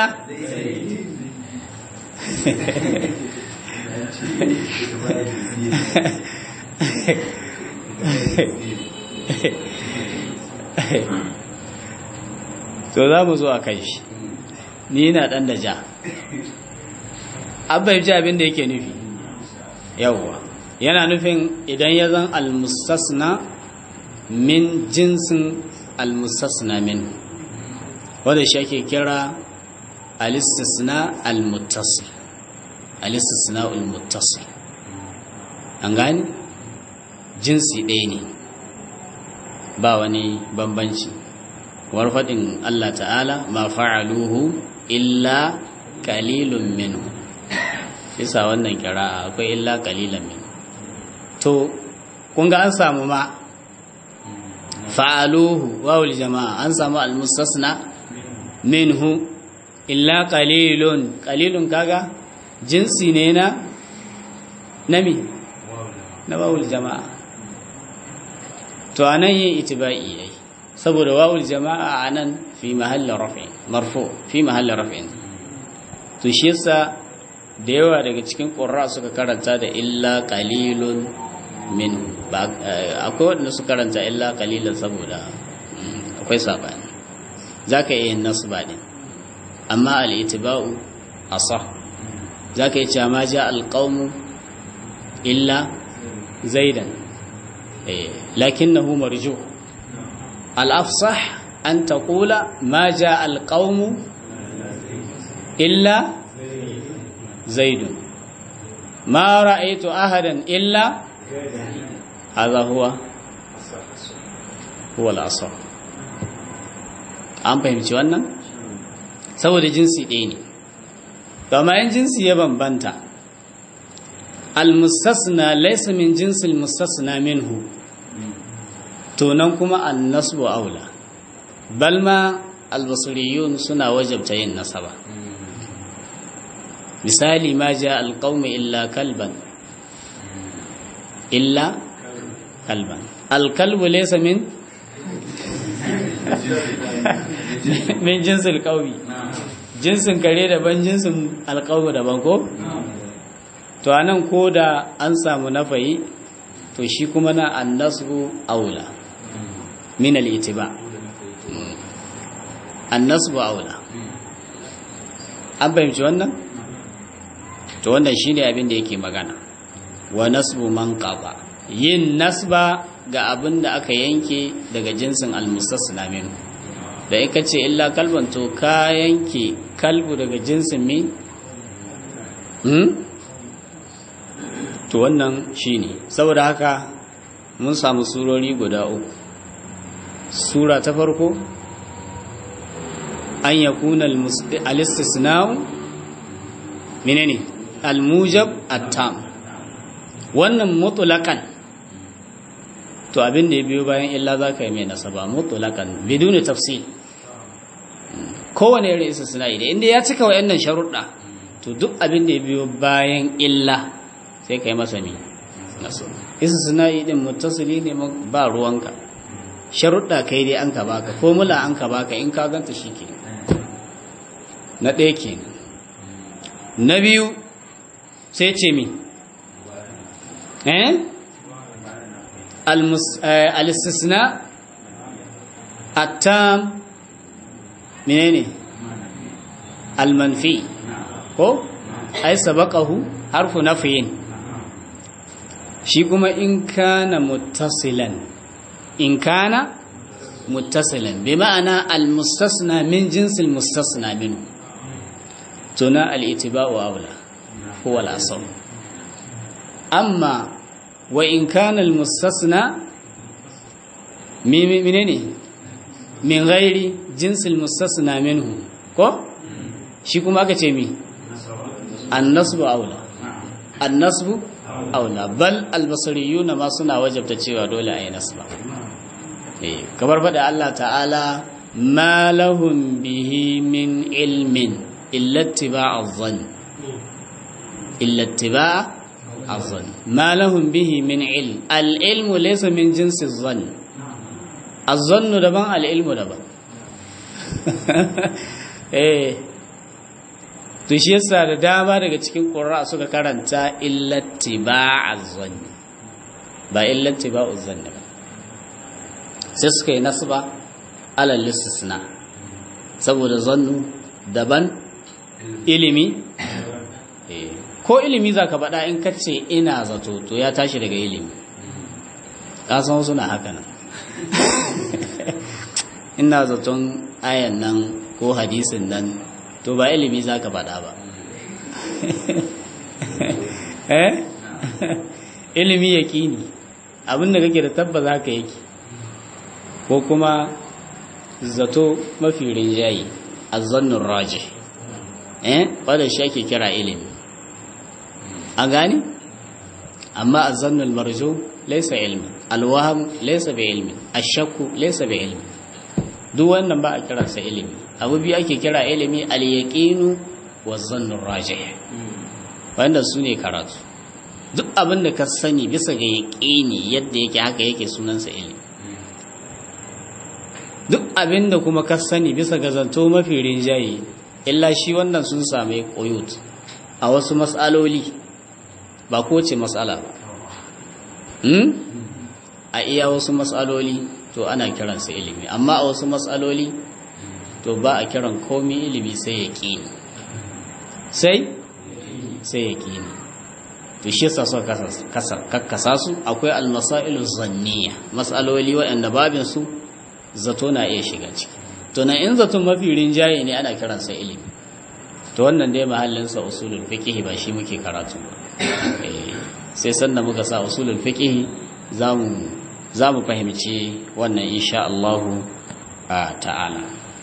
to za mu zo a kai shi ni na dan da ja abba ji abin da yake nufi yawwa yana nufin idan ya zan almustasna min jinsin almustasna min wanda shi ake kira alistisna almuttasil alistisna almuttasil an gani jinsi ɗaya ne ba wani bambanci kamar faɗin Allah ta'ala ma fa'aluhu illa qalilun minhu bisa wannan kira akwai illa qalilan minhu to kun ga an samu ma fa'aluhu wawul jama'a an samu almustasna minhu illa qalilun kaga jinsi ne na nami na wawul jama'a to anan yin itiba'i yayi saboda wawul jama'a anan fi mahallin raf'in marfu fi mahallin raf'in to shi yasa da yawa daga cikin qurra suka karanta da illa qalilun min akwai wanda suka karanta illa qalilan saboda akwai sabani zaka yi nasba din amma al-itiba'u asah zaka yi cewa ma ja al-qawmu illa zaidan lakinnahu marjuh al-afsah an taqula ma ja al-qawmu illa zaidun ma ra'aytu ahadan illa hadha huwa al-asah an fahimci wannan saboda jinsi ɗaya ne kama yin jinsi ya bambanta al-mustasna laysa min jinsi al-mustasna minhu to nan kuma an-nasbu aula bal ma al-basriyun suna wajabta yin nasaba misali ma ja al-qaum illa kalban al-kalbu laysa min min jinsil qaumi jinsin kare daban jinsin alqawu daban ko to anan koda an samu nafayi to shi kuma na annasbu aula min al-itiba annasbu aula an fahimci wannan to wannan shine abin da yake magana wa nasbu man qaba yin nasba ga abin da aka yanke daga jinsin al-mustasna minhu da in kace illa kalban to ka yanke kalbu daga jinsin mi to wannan shine saboda haka mun samu surori guda uku sura ta farko an yakuna al-istisna'u menene al-mujab at-tam wannan mutlaqan to abin da ya biyo bayan illa za ka yi mai nasaba mutlaqan biduni tafsil kowane irin istisna'i da inda ya cika wayannan sharuɗa to duk abin da ya biyo bayan illa sai ka yi masa mi nasaba istisna'i din muttasili ne ba ruwanka sharuɗa kai dai an ka baka formula an ka baka in ka ganta shike na ɗaya kenan na biyu sai ce mi الاستثناء التام منين المنفي هو اي سبقه حرف نفي shi kuma in kana muttasilan bi ma'ana al-mustasna min jinsil mustasna minhu tuna al-itiba'u aula huwa al-asl amma wa in kana al-mustasna menene min ghairi jinsil mustasna minhu ko shi kuma aka ce mi an-nasbu aula an-nasbu aula bal al-basriyun ma suna wajabta cewa dole ayi nasba kamar fada Allah ta'ala ma lahum bihi min ilmin illa ittiba'a adh-dhann illa ittiba'a الظن ما لهم به من علم العلم ليس من جنس الظن الظن دبان العلم دبان to shi yasa da dama daga cikin qurra suka karanta illattiba'a zann ba illattiba'u zann ba sai suka yi nasba ala listisna saboda zannu daban ilimi ko ilimi za ka faɗa in kace ina zato to ya tashi daga ilimi ƙasan wasu na haka nan ina zaton ayan nan ko hadisin nan to ba ilimi za ka faɗa ba ilimi yaƙini abinda kake da tabba za ka yake ko kuma zato mafi rinjayi azzannun raji wadda shi ake kira ilimi an gani amma azzannul marju laysa ilmi alwaham laysa bi ilmi ashakku laysa bi ilmi duk wannan ba a kira sa ilimi abu biyu ake kira ilimi al-yaqinu wa zannur rajih wanda su ne karatu duk abin da ka sani bisa ga yaqini yadda yake haka yake sunansa ilimi abinda kuma ka sani bisa ga zanto mafi rinjaye illa shi wannan sun same koyot a wasu matsaloli ba ko ce matsala ba a iya wasu matsaloli to ana kiransa ilimi amma a wasu matsaloli to ba a kiran komi ilimi sai ya ƙini sai ya ƙini to shi yasa suka kakkasa su akwai almasailu zanniya matsaloli waɗanda babin su zato na iya shiga ciki to na in zaton mafi rinjaye ne ana kiransa ilimi to wannan dai mahallin sa usulul fiqh ba shi muke karatu ba sai sannan muka sa usulul fiqh zamu fahimci wannan insha Allah ta'ala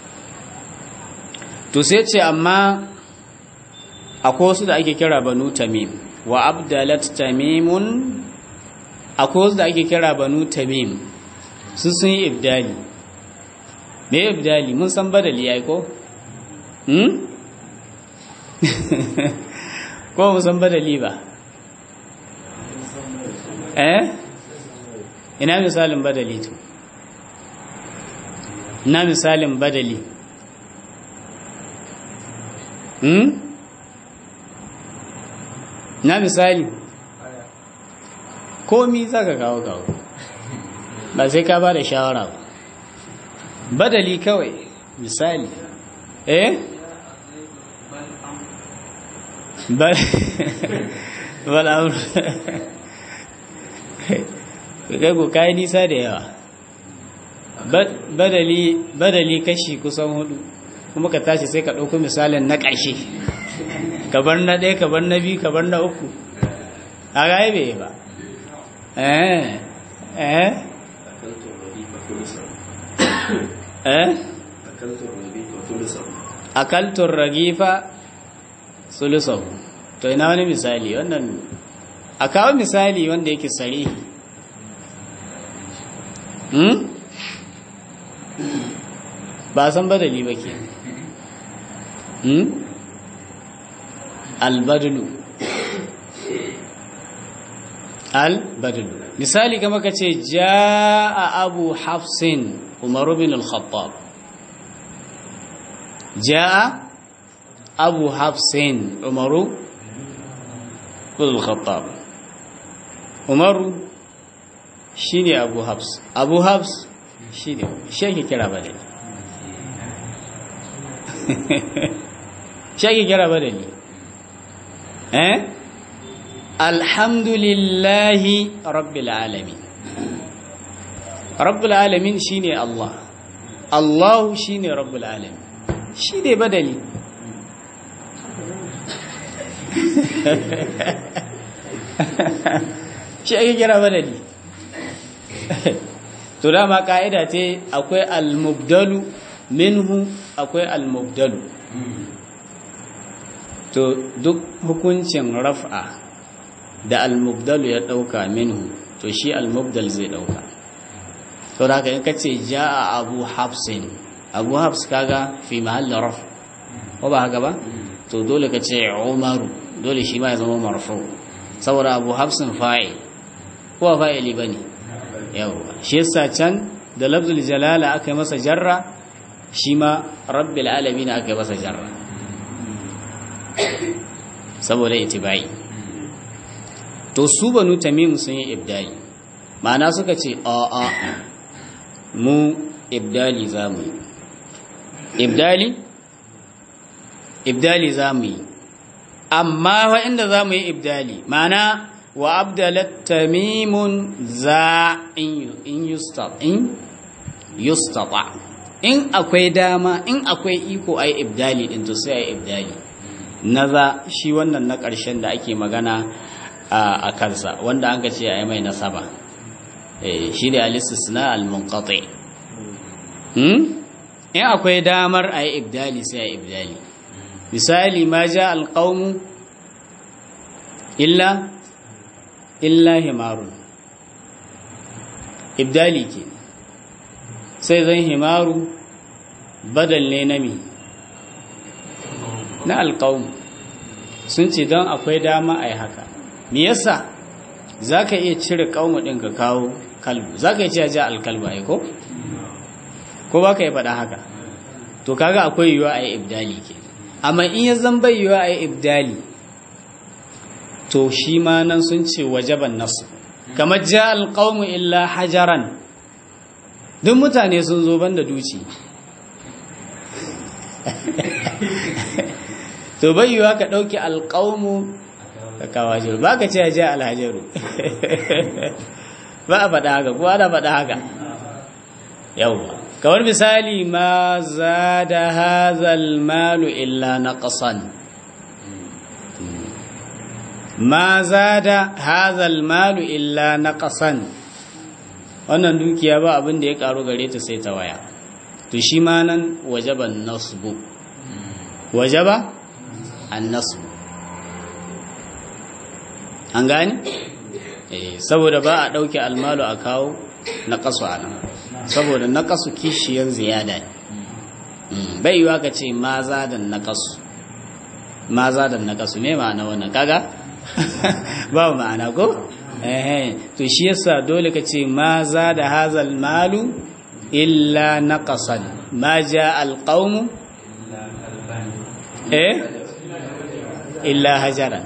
to sai ce amma akwai wasu da ake kira banu tamim wa abdalat tamimun akwai wasu da ake kira banu tamim sun yi ibdali me ibdali mun san badali yayi ko ko mun san badali ba ina misalin badali to ina misalin badali na misali komi za ka kawo ba sai ka ba da shawara ba badali kawai misali bal'amur kai ko kayi nisa da yawa badali kashi kusan 4 kuma ka tashi sai ka ɗauko misalin na ƙarshe kabar na ɗaya kabar na biyu kabar na 3 a gaya bai ba akaltun ragifa sulusahu to ina wani misali wannan a kawo misali wanda yake sarihi ba san badali ba ke albadulu misali kama ka ce ja'a abu hafsin umaru bin al-khattab ja'a abu hafsin umaru bin al-khattab umaru shine abu hafs shine shi ake kira badali shi ake kira badali alhamdulillahi rabbil alamin shine Allah shine rabbul alamin shine badali shi ake kira badali to dama ka'ida ce akwai al-mubdalu minhu akwai al-mubdalu to duk hukuncin raf'a da al-mubdalu ya dauka minhu to shi al-mubdal zai dauka to da haka in kace jaa abu hafs kaga fi mahalli raf ko ba haka ba to dole kace umaru dole shi ma ya zama marfu saboda abu hafsin fa'il ko fa'ili bane yawa shi yasa can da lafzul jalala aka yi masa jarra shi ma rabbil alamin aka yi masa jarra saboda itibai to su banu tamim sun yi ibdali ma'ana suka ce a'a mu ibdali zamu yi ibdali zamu yi amma wa inda zamu yi ibdali ma'ana wa abdalat tamimun za in yustata in akwai dama in akwai iko ai ibdali din to sai ai ibdali naza shi wannan na ƙarshen da ake magana a kansa wanda an ce ai mai nasaba shi da al-istisna al-munqati in akwai damar ai ibdali sai ai ibdali misali ma ja al-qawmu illa himarun ibdali ke sai zan himaru badal ne na alƙawun sun ce don akwai dama a yi haka me yasa za ka iya cire ƙawun ɗin ka kawo kalbu za ka iya ce ja alkalbu a ko ko ba ka yi faɗa haka to kaga akwai yiwuwa a yi ibdali ke amma in ya zan bai yiwuwa a yi ibdali to shi ma nan sun ce wajaban nasu kamar ja alƙawmu illa hajaran duk mutane sun zo banda duci to bai yiwuwa ka ɗauki alƙawmu ka kawajiru ba ka ce ja alhajaru ba a faɗa haka ko ana faɗa haka yawwa kamar misali ma zada hazal malu illa naqsan ma zada hazal malu illa naqsan wannan dukiya ba abin da ya karu gare ta sai ta waya to shi ma nan wajaban nasbu wajaba an-nasbu an gani saboda ba a dauke almalu a kawo naqasu anan saboda naqasu kishiyar ziyada ne bai yiwa ka ce ma zadan naqasu me ma'ana wannan kaga ba ma'ana ko to shi yasa dole ka ce ma zada hazal malu illa naqasan ma jaa alqawm illa hajaran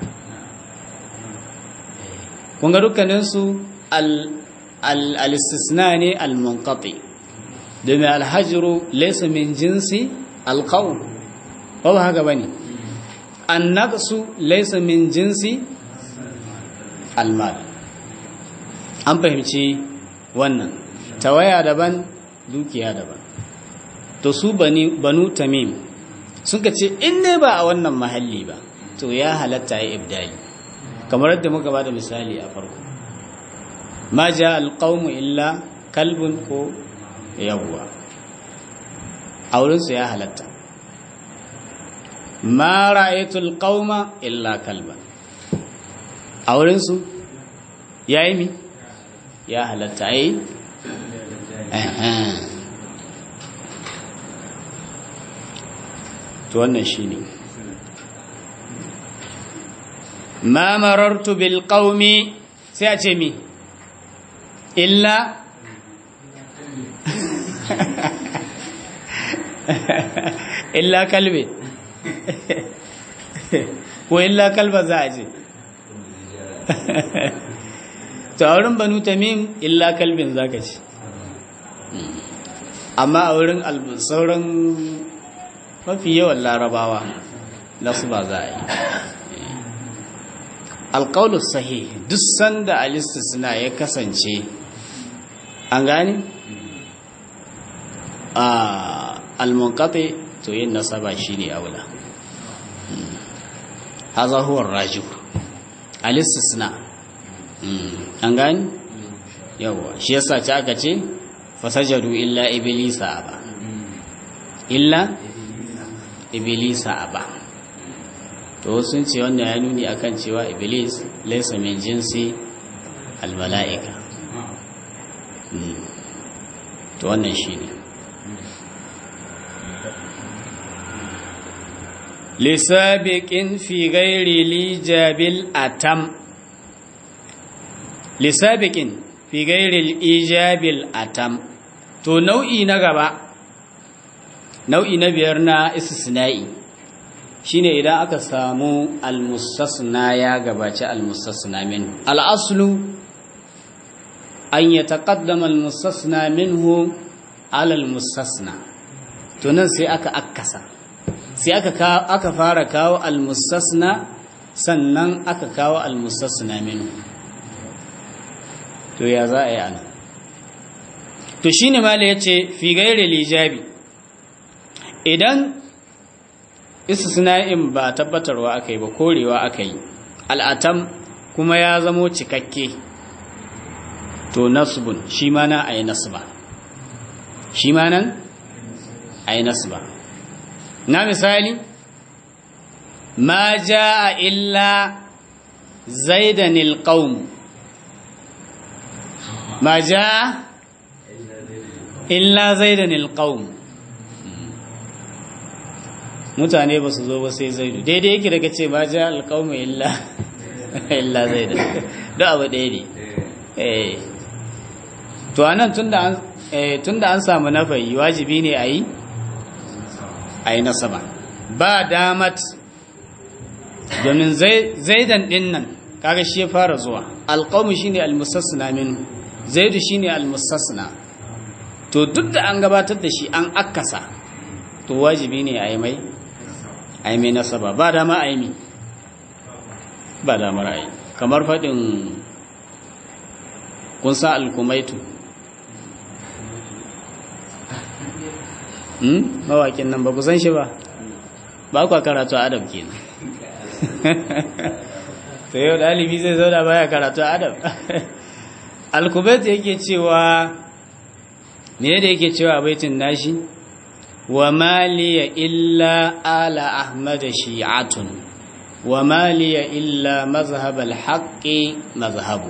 kun ga dukkaninsu al-istisna ne al-munqati domin al-hajru laysa min jinsi al-qawm ba haka bane an-naqsu laysa min jinsi al-mal an fahimci wannan tawaya daban dukiya daban to su banu tamim suka ce in ne ba a wannan mahalli ba to ya halatta ya ibdali kamar yadda muka bada misali a farko ma ja alqawmu illa kalbun ko yawwa aurinsu ya halatta ma ra'aytu alqawma illa kalban aurinsu yayi mi ya halatta ai to wannan shine ma marartu bil qaumi sai a ce mi illa illa kalbi ko illa kalba za a ce to a wurin banu tamim illa kalbin zaka ce amma a wurin sauran mafi yawan larabawa nasu ba za a yi alƙaunar sahih duk sanda alistisna ya kasance an gani al-munqati to yin nasaba shine aula haza huwa rajih alistisna an gani yawa shi yasa ci aka ce fasajadu illa iblisa aba illa iblisa aba to sun ce wannan ya nuni akan cewa iblis laysa min jinsi al-mala'ika to wannan shine lisabiqin fi ghairi lijabil atam lisabiqin fi ghairi lijabil atam to nau'i na gaba nau'i na biyar na istisna'i shine idan aka samu al-mustasna ya gabaci al-mustasna min al-aslu an yataqaddama al-mustasna minhu ala al-mustasna to nan sai aka akkasa sai aka fara kawo al-mustasna sannan aka kawo al-mustasna minhu to ya za a yi ana to shine mala yace fi ghairi lijabi idan istisna'in ba tabbatarwa aka yi ba korewa aka yi al'atam kuma ya zamo cikakke to nasbun shi ma na ayi nasba shi ma nan ayi nasba na misali ma jaa illa zaidanil qaum ma jaa illa zaidanil qaum mutane ba su zo ba sai zaidu daidai yake daga ce ba ja alƙawmu illa zaidu duk abu ɗaya ne to a nan tun da an tunda an samu nafayi wajibi ne a yi nasaba ba damat domin zaidan din nan kaga shi ya fara zuwa alqawmu shine almustasna minhu zaidu shine almustasna to duk da an gabatar da shi an akasa to wajibi ne a yi mai nasaba ba dama a yi ba dama ra'ayi kamar faɗin kun sa alkumaitu mawakin nan ba ku san shi ba ku karatu adab kenan to yau dalibi zai zauna baya karatu adab alkumaitu yake cewa ne da yake cewa baitin nashi wa maliya illa ala ahmad shi'atun wa maliya illa mazhab al-haqqi mazhabu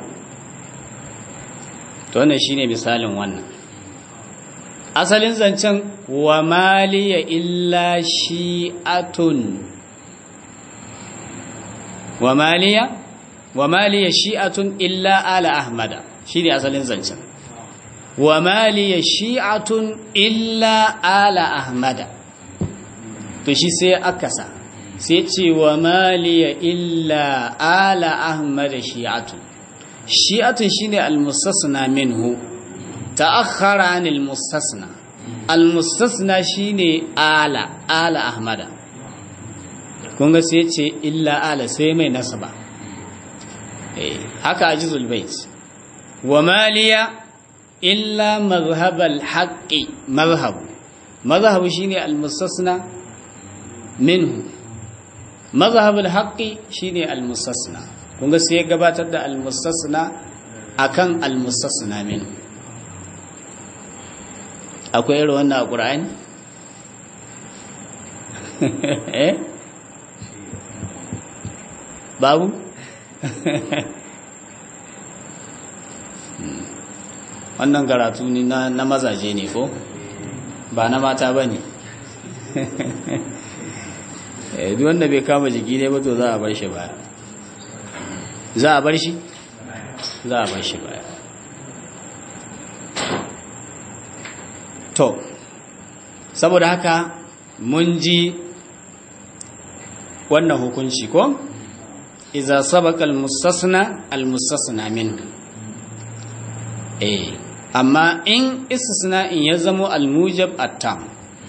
to wannan shine misalin wannan asalin zancen wa maliya illa shi'atun wa maliya shi'atun illa ala ahmada shine asalin zancen wa maliya shi'atun illa ala ahmada to shi sai akasa sai ce wa maliya illa ala ahmada shi'atun shi'atun shine al-mustasna minhu ta'akhkhara 'anil mustasna al-mustasna shine ala ahmada kun ga sai ce illa ala sai mai nasaba haka ajizul bait wa maliya illa mazhab al-haqqi mazhab shine al-mustasna minhu mazhab al-haqqi shine al-mustasna kun ga sai gabatar da al-mustasna akan al-mustasna minhu akwai irin wannan a Qur'ani babu wannan karatu ne na mazaje ne ko ba na mata ba ne duk wanda bai kama jiki ne ba to za a bar shi baya za a bar shi baya to saboda haka mun ji wannan hukunci ko iza sabaqa al-mustasna minhu amma in istisna in ya zamo al-mujab at-tam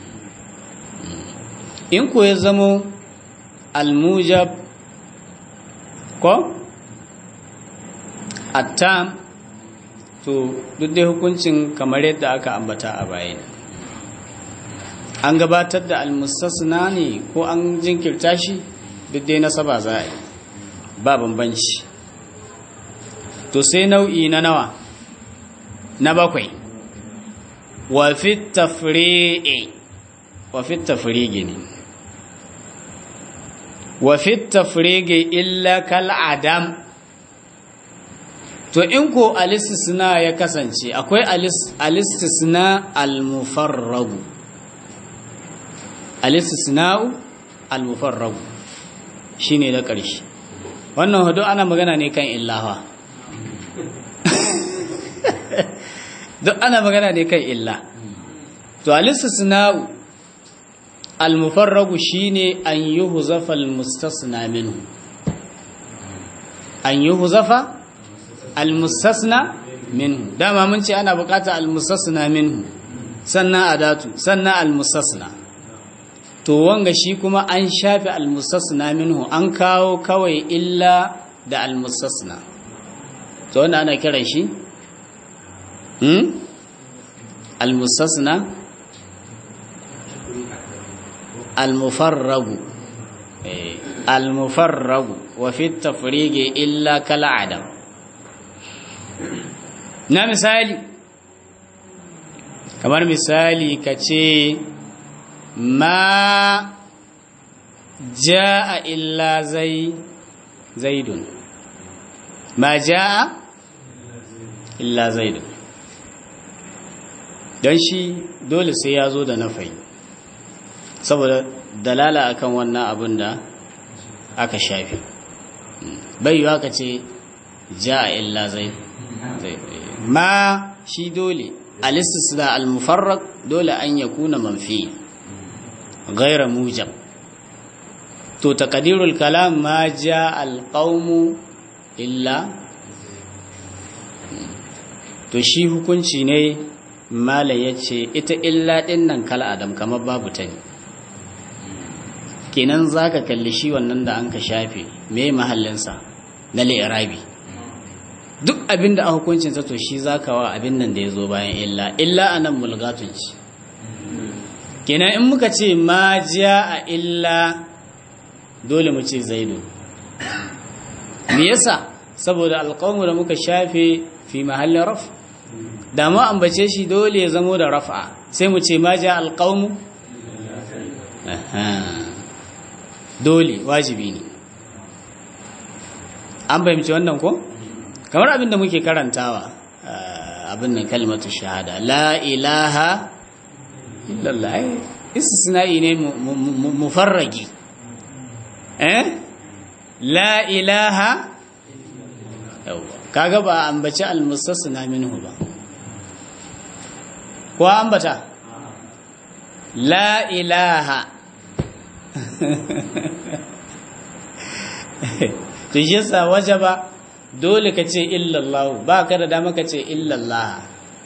in ko ya zamo al-mujab ko at-tam to duk dai hukuncin kamar yadda aka ambata a baya an gabatar da al-mustasna ne ko an jinkirta shi duk dai nasaba za a yi ba bambanci to sai nau'i na nawa na bakwai wa fi tafriqi ne wa fi tafriqi illa kal adam to in ko alistisna ya kasance akwai alistisna al-mufarrag alistisna al-mufarrag shine da ƙarshe wannan hudu ana magana ne kan illaha duk ana magana ne kan illa to al-istisna al-mufarrag shine an yuhzafa al-mustasna minhu an yuhzafa al-mustasna minhu dama mun ce ana bukata al-mustasna minhu sannan adatu sannan al-mustasna to wanga shi kuma an shafi al-mustasna minhu an kawo kawai illa da al-mustasna to wanda ana kiran shi al-mustasna al-mufarragu al-mufarragu wa fi at-tafriqi illa kal adam na misali kamar misali kace ma jaa illa zaidun ma jaa illa zaidun don shi dole sai ya zo da nafai saboda dalala akan wannan abin da aka shafi bai yiwa ka ce ja illa zai ma shi dole al-istisna al-mufarraq dole an yakuna manfi ghayra mujab to taqdirul kalam ma jaa al-qawmu illa to shi hukunci ne mala yace ita illa din nan kal adam kamar babu ta ne kenan zaka kalli shi wannan da anka shafe me mahallinsa na li'irabi duk abinda a hukuncin sa to shi zaka wa abin nan da yazo bayan illa anan mulgatun shi kenan in muka ce ma jaa illa dole mu ce zaidu me yasa saboda alqawmu da muka shafe fi mahallin raf da mu ambace shi dole ya zamo da raf'a sai mu ce ma ja alqawmu dole wajibi ne an bayyance wannan ko kamar abin da muke karantawa abin nan kalmatu shahada la ilaha illallah istisna'i ne mufarragi la ilaha kaga ba ambaci almustasna minhu ba ko ambata la ilaha to yasa wajaba dole ka ce illallah ba ka da dama ka ce illallah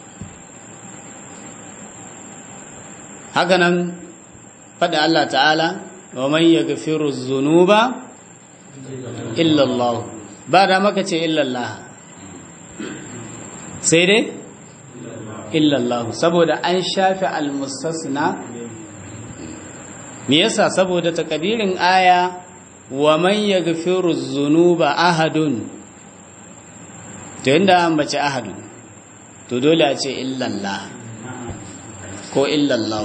haka nan faɗa Allah ta'ala wa man yaghfiru dhunuba illa Allah ba da maka ce illa Allah sai dai illa Allah saboda an shafi al-mustasna me yasa saboda takdirin aya wa man yaghfiru dhunuba ahadun to inda an bace ahadun to dole a ce illa Allah ko illa Allah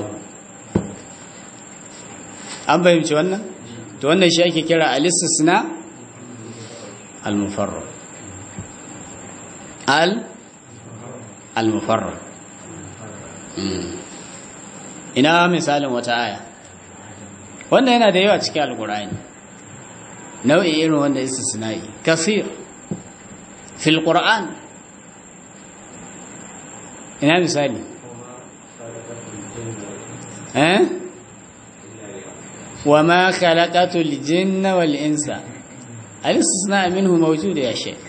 an fahimci wannan to wannan shi ake kira al-istisna al-mufarrad al-mufarrad ina misalin wata aya wannan yana da yawa cikin alqur'ani nau'i irin wanda istisna'i kasir fil qur'an ina misali وما خلقت الجن والإنس الاستثناء منه موجود يا شيخ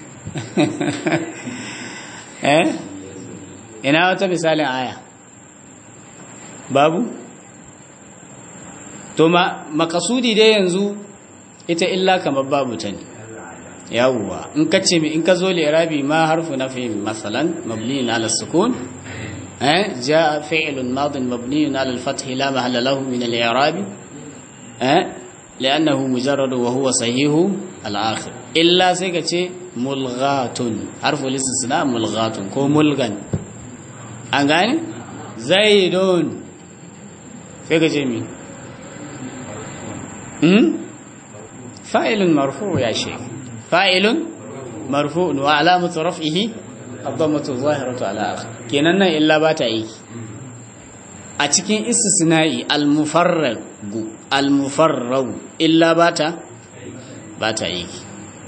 ina wata misalin aya babu to makasudi dai yanzu ita illa kamar babu ta ne yawwa in ka ce in ka zo li'irabi ma harfu nafi masalan mabni ala sukun جاء فعل ماض مبني على الفتح لا محل له من الإعراب لأنه مجرد وهو صحيح الآخر إلا سيكتي ملغات حرف الاستثناء ملغات كو ملغن أنغاني زيدون سيكتي مين فاعل مرفوع يا شيخ فاعل مرفوع وعلامة رفعه الضمة الظاهرة على آخر kenan nan illa ba ta aiki a cikin istisna'i al-mufarrag illa ba ta aiki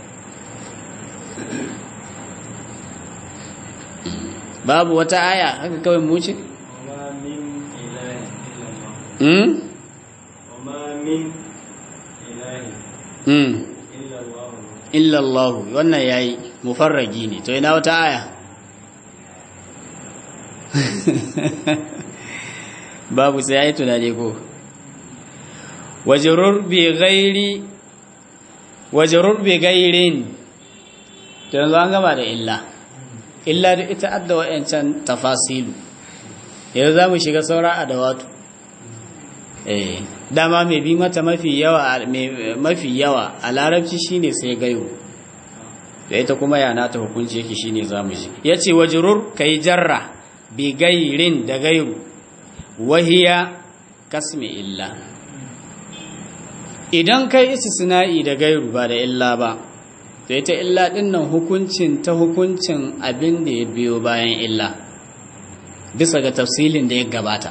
babu wata aya haka kawai mu ce illa Allah wannan yayi mufarragi ne to ina wata aya babu sai yayi tunani ko wajrur bi gairin to yanzu an gaba da illa da ita adda wa'ancan tafasilu yanzu za mu shiga saura adawatu dama mai bi mata mafi yawa a larabci shine sai gayo da ita kuma yana ta hukunci yake shine zamu ji yace wajrur kai jarra bi gairin da gairu wahiya kasmi illa idan kai istisna'i da gairu ba da illa ba to ita illa din nan hukuncin abin da ya biyo bayan illa bisa ga tafsilin da ya gabata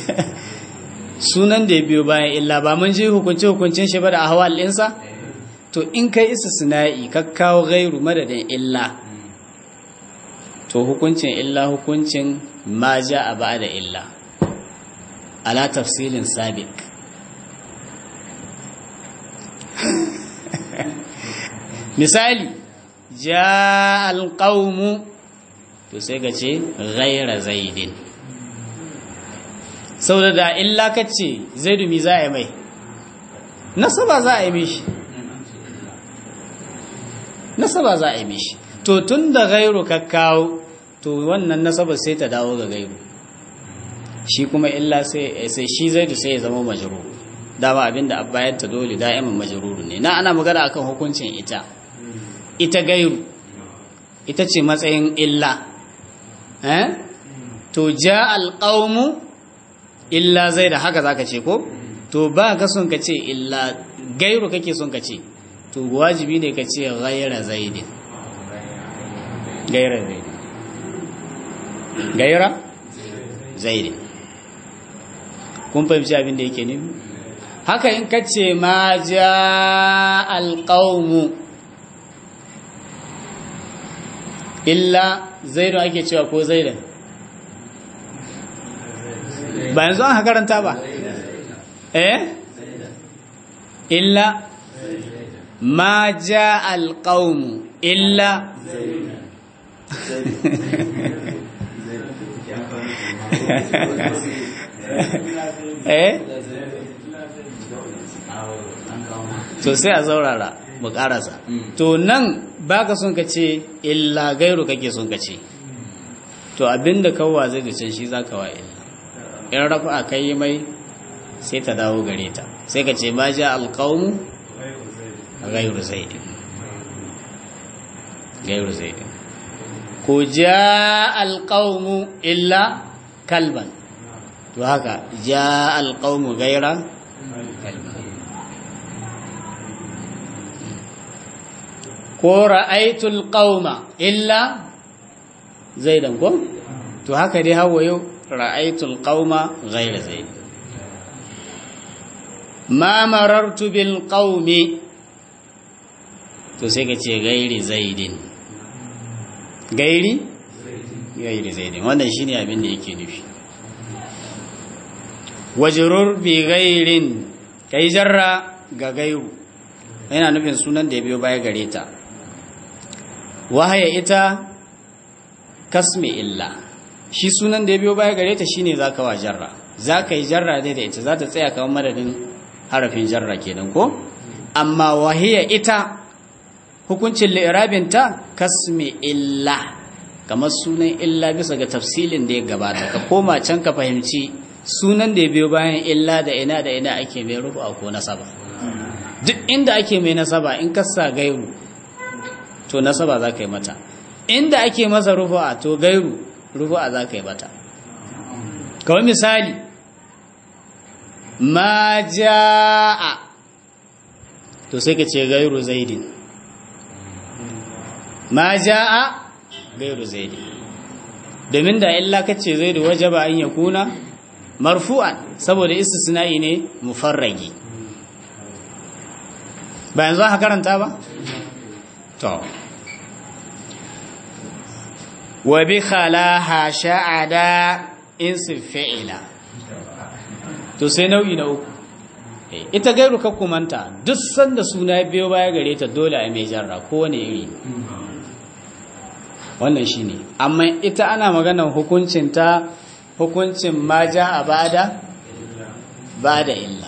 sunan da ya biyo bayan illa ba mun ji hukuncin shi ba da ahwal ɗinsa to in kai istisna'i ka kawo gairu madadin illa to hukuncin illa hukuncin ma ja'a ba'da illa ala tafsilin sabiq misali ja alqaumu to sai ka ce ghaira zaidin saboda da illa kace zaidu mi za a yi mai nasaba za a yi mishi nasaba za a yi mishi to tun da gairu ka kawo to wannan nasaba sai ta dawo ga gairu shi kuma illa sai shi zaidu sai ya zama majrur dama abinda abbayan ta dole da'iman majrur ne na ana magana akan hukuncin ita gairu ita ce matsayin illa to ja alqaumu illa zaida haka zaka ce ko to ba ka son ka ce illa gairu kake son ka ce to wajibi ne ka ce ghaira zaidin gaira zaidin kun fahimci abin da yake nufi haka in ka ce ma ja alqaumu illa zaidu ake cewa ko zaidan ba yanzu an karanta ba illa ma ja alqaumu illa to sai a zaurara mu karasa to nan baka son ka ce illa gairu kake son ka ce to abinda kawwa zai da can shi zaka wa illa in rafa kai mai sai ta dawo gare ta sai ka ce ma ja alqaumu gairu zaidin ko ja alqaumu illa kalban to haka ja alqaumu gaira kalban ko ra'aytul qauma illa zaidan ko to haka dai hawa yau ra'aytul qauma ghayra zaid ma marartu bil qaumi to sai ka ce gairi zaidin gairi zaidin wannan shine abin da yake nufi wajrur bi gairin kai jarra ga gairu yana nufin sunan da ya biyo baya gare ta wahaya ita kasmi illa shi sunan da ya biyo baya gare ta shine zaka wa jarra zaka yi jarra dai da ita za ta tsaya kamar madadin harafin jarra kenan ko amma wahiya ita hukuncin li'irabin ta kasmi illa kamar sunan illa bisa ga tafsilin da ya gabata ka koma can ka fahimci sunan da ya biyo bayan illa da ina ake mai rufa ko nasaba duk inda ake mai nasaba in kasa gairu to nasaba za ka yi mata inda ake masa rufa to gairu rufa za ka yi mata kawai misali ma ja'a to sai ka ce gairu zaidin ma ja'a gairu zaidin domin da illa ka ce zaidu wajaba an ya kuna marfu'an saboda istisna'i ne mufarragi ba yanzu aka karanta ba to wa bi khalaha sha'ada insif fi'ila to sai nau'i na uku ita gairu ka kumanta duk sanda suna biyo baya gare ta dole a mai jarra kowane iri wannan shine amma ita ana maganar hukuncin ta hukuncin ma ja a bada illa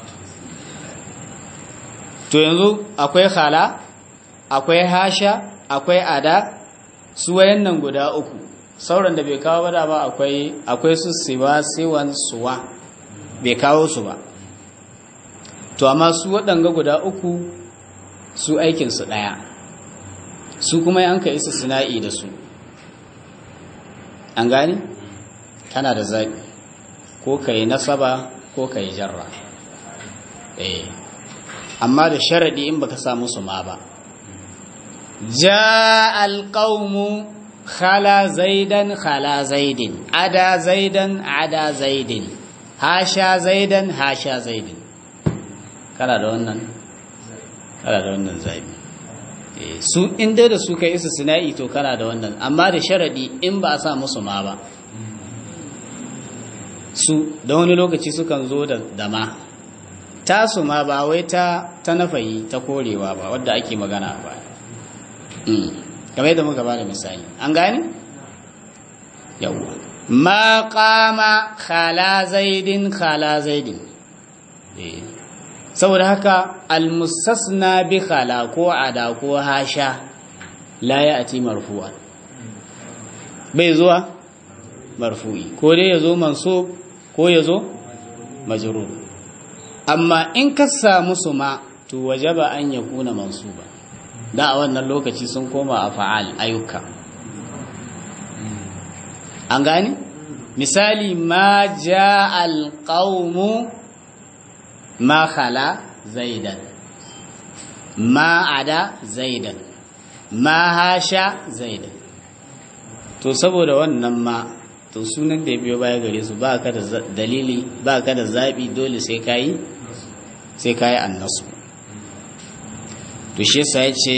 to yanzu akwai khala akwai hasha akwai ada su wayannan guda uku sauran da bai kawo ba da ba akwai su siwa siwan suwa bai kawo su ba to amma su waɗanga guda uku su aikinsu ɗaya su kuma yanka isa sina'i da su an gani kana da zaɓi ko ka yi nasaba ko ka yi jarra amma da sharaɗi in baka samu su ma ba ja alƙaunmu khala zaidan khala zaidin ada zaidan ada zaidin hasha zaidan hasha zaidin kana da wannan kana da wannan zabi su inda da su kai istisna'i to kana da wannan amma da sharadi in ba a sa musu ma ba su da wani lokaci sukan zo da dama tasu ma ba wai ta nafayi ta korewa ba wadda ake magana ba kamar yadda muka ba da misali an gane yawwa ma qama khala zaidin saboda haka almustasna bi khala ko ada ko hasha la ya'ti marfu'a bai zuwa marfu'i ko dai yazo mansub ko yazo majrur amma in ka samu su ma to wajaba an yakuna mansuba da a wannan lokaci sun koma a fa'al ayyuka an gane misali ma jaa alqaumu ma khala zaidan ma ada zaidan ma hasha zaidan to saboda wannan ma to sunan da ya biyo baya gare su ba ka da dalili ba ka da zabi dole sai kai annasu to shi yasa yace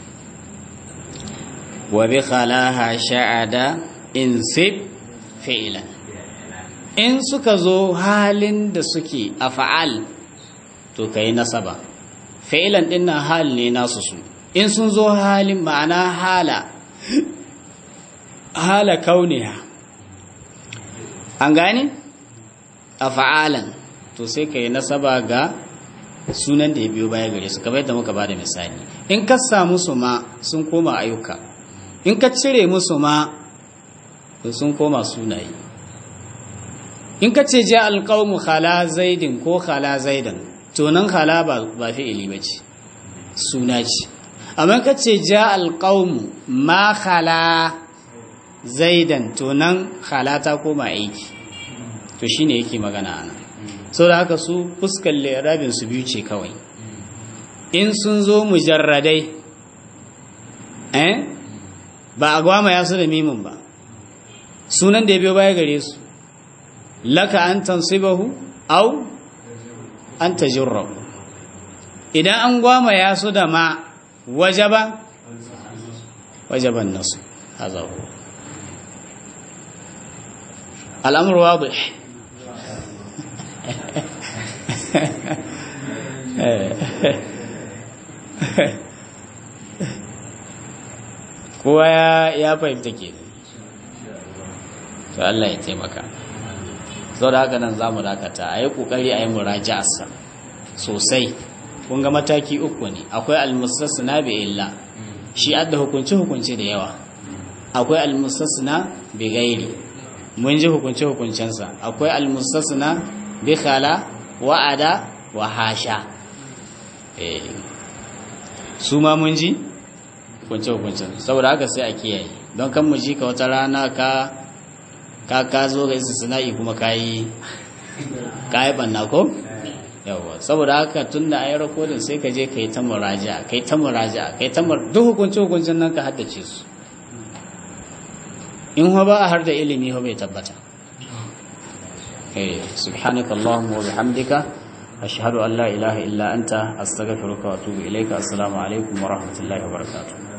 wa bi khalaha sha'ada insib fi'lan in suka zo halin da suke a fa'al to kai nasaba fi'lan din nan hal ne nasu su in sun zo halin ma'ana hala kauniha an gane a fa'alan to sai kai nasaba ga sunan da ya biyo baya gare su kamar yadda muka bada misali in ka samu su ma sun koma ayyuka in ka cire musu ma to sun koma sunaye in ka ce ja alqaumu khala zaidin ko khala zaidan to nan khala ba fi'ili bace suna ce amma ka ce ja alqaumu ma khala zaidan to nan khala ta koma aiki to shine yake magana ana saboda haka su fuskar li'rabin su biyu ce kawai in sun zo mujarradai ba a gwama ya su da mimin ba sunan da ya biyo baya gare su laka an tansibahu au an tajurrahu idan an gwama ya su da ma wajaban nasu haza hu al'amur wadih kowa ya fahimta ke to Allah ya taimaka sau da haka nan za mu dakata a yi ƙoƙari a yi muraja'arsa sosai kun ga mataki uku ne akwai almustasna bi illa shi adda hukunci da yawa akwai almustasna bi gairi mun ji hukuncensa akwai almustasna bi khala wa'ada wa hasha su ma mun ji hukuncen saboda haka sai a kiyaye don kan mu ji ka wata rana ka zo ga istisna'i kuma kayi banna ko yawa saboda haka tunda ayi recording sai ka je kai ta muraja duk hukuncin nan ka haddace su in ho ba a har da ilimi ho bai tabbata subhanakallahumma wa bihamdika ashhadu an la ilaha illa anta astaghfiruka wa atubu ilayka assalamu alaikum wa rahmatullahi wa barakatuh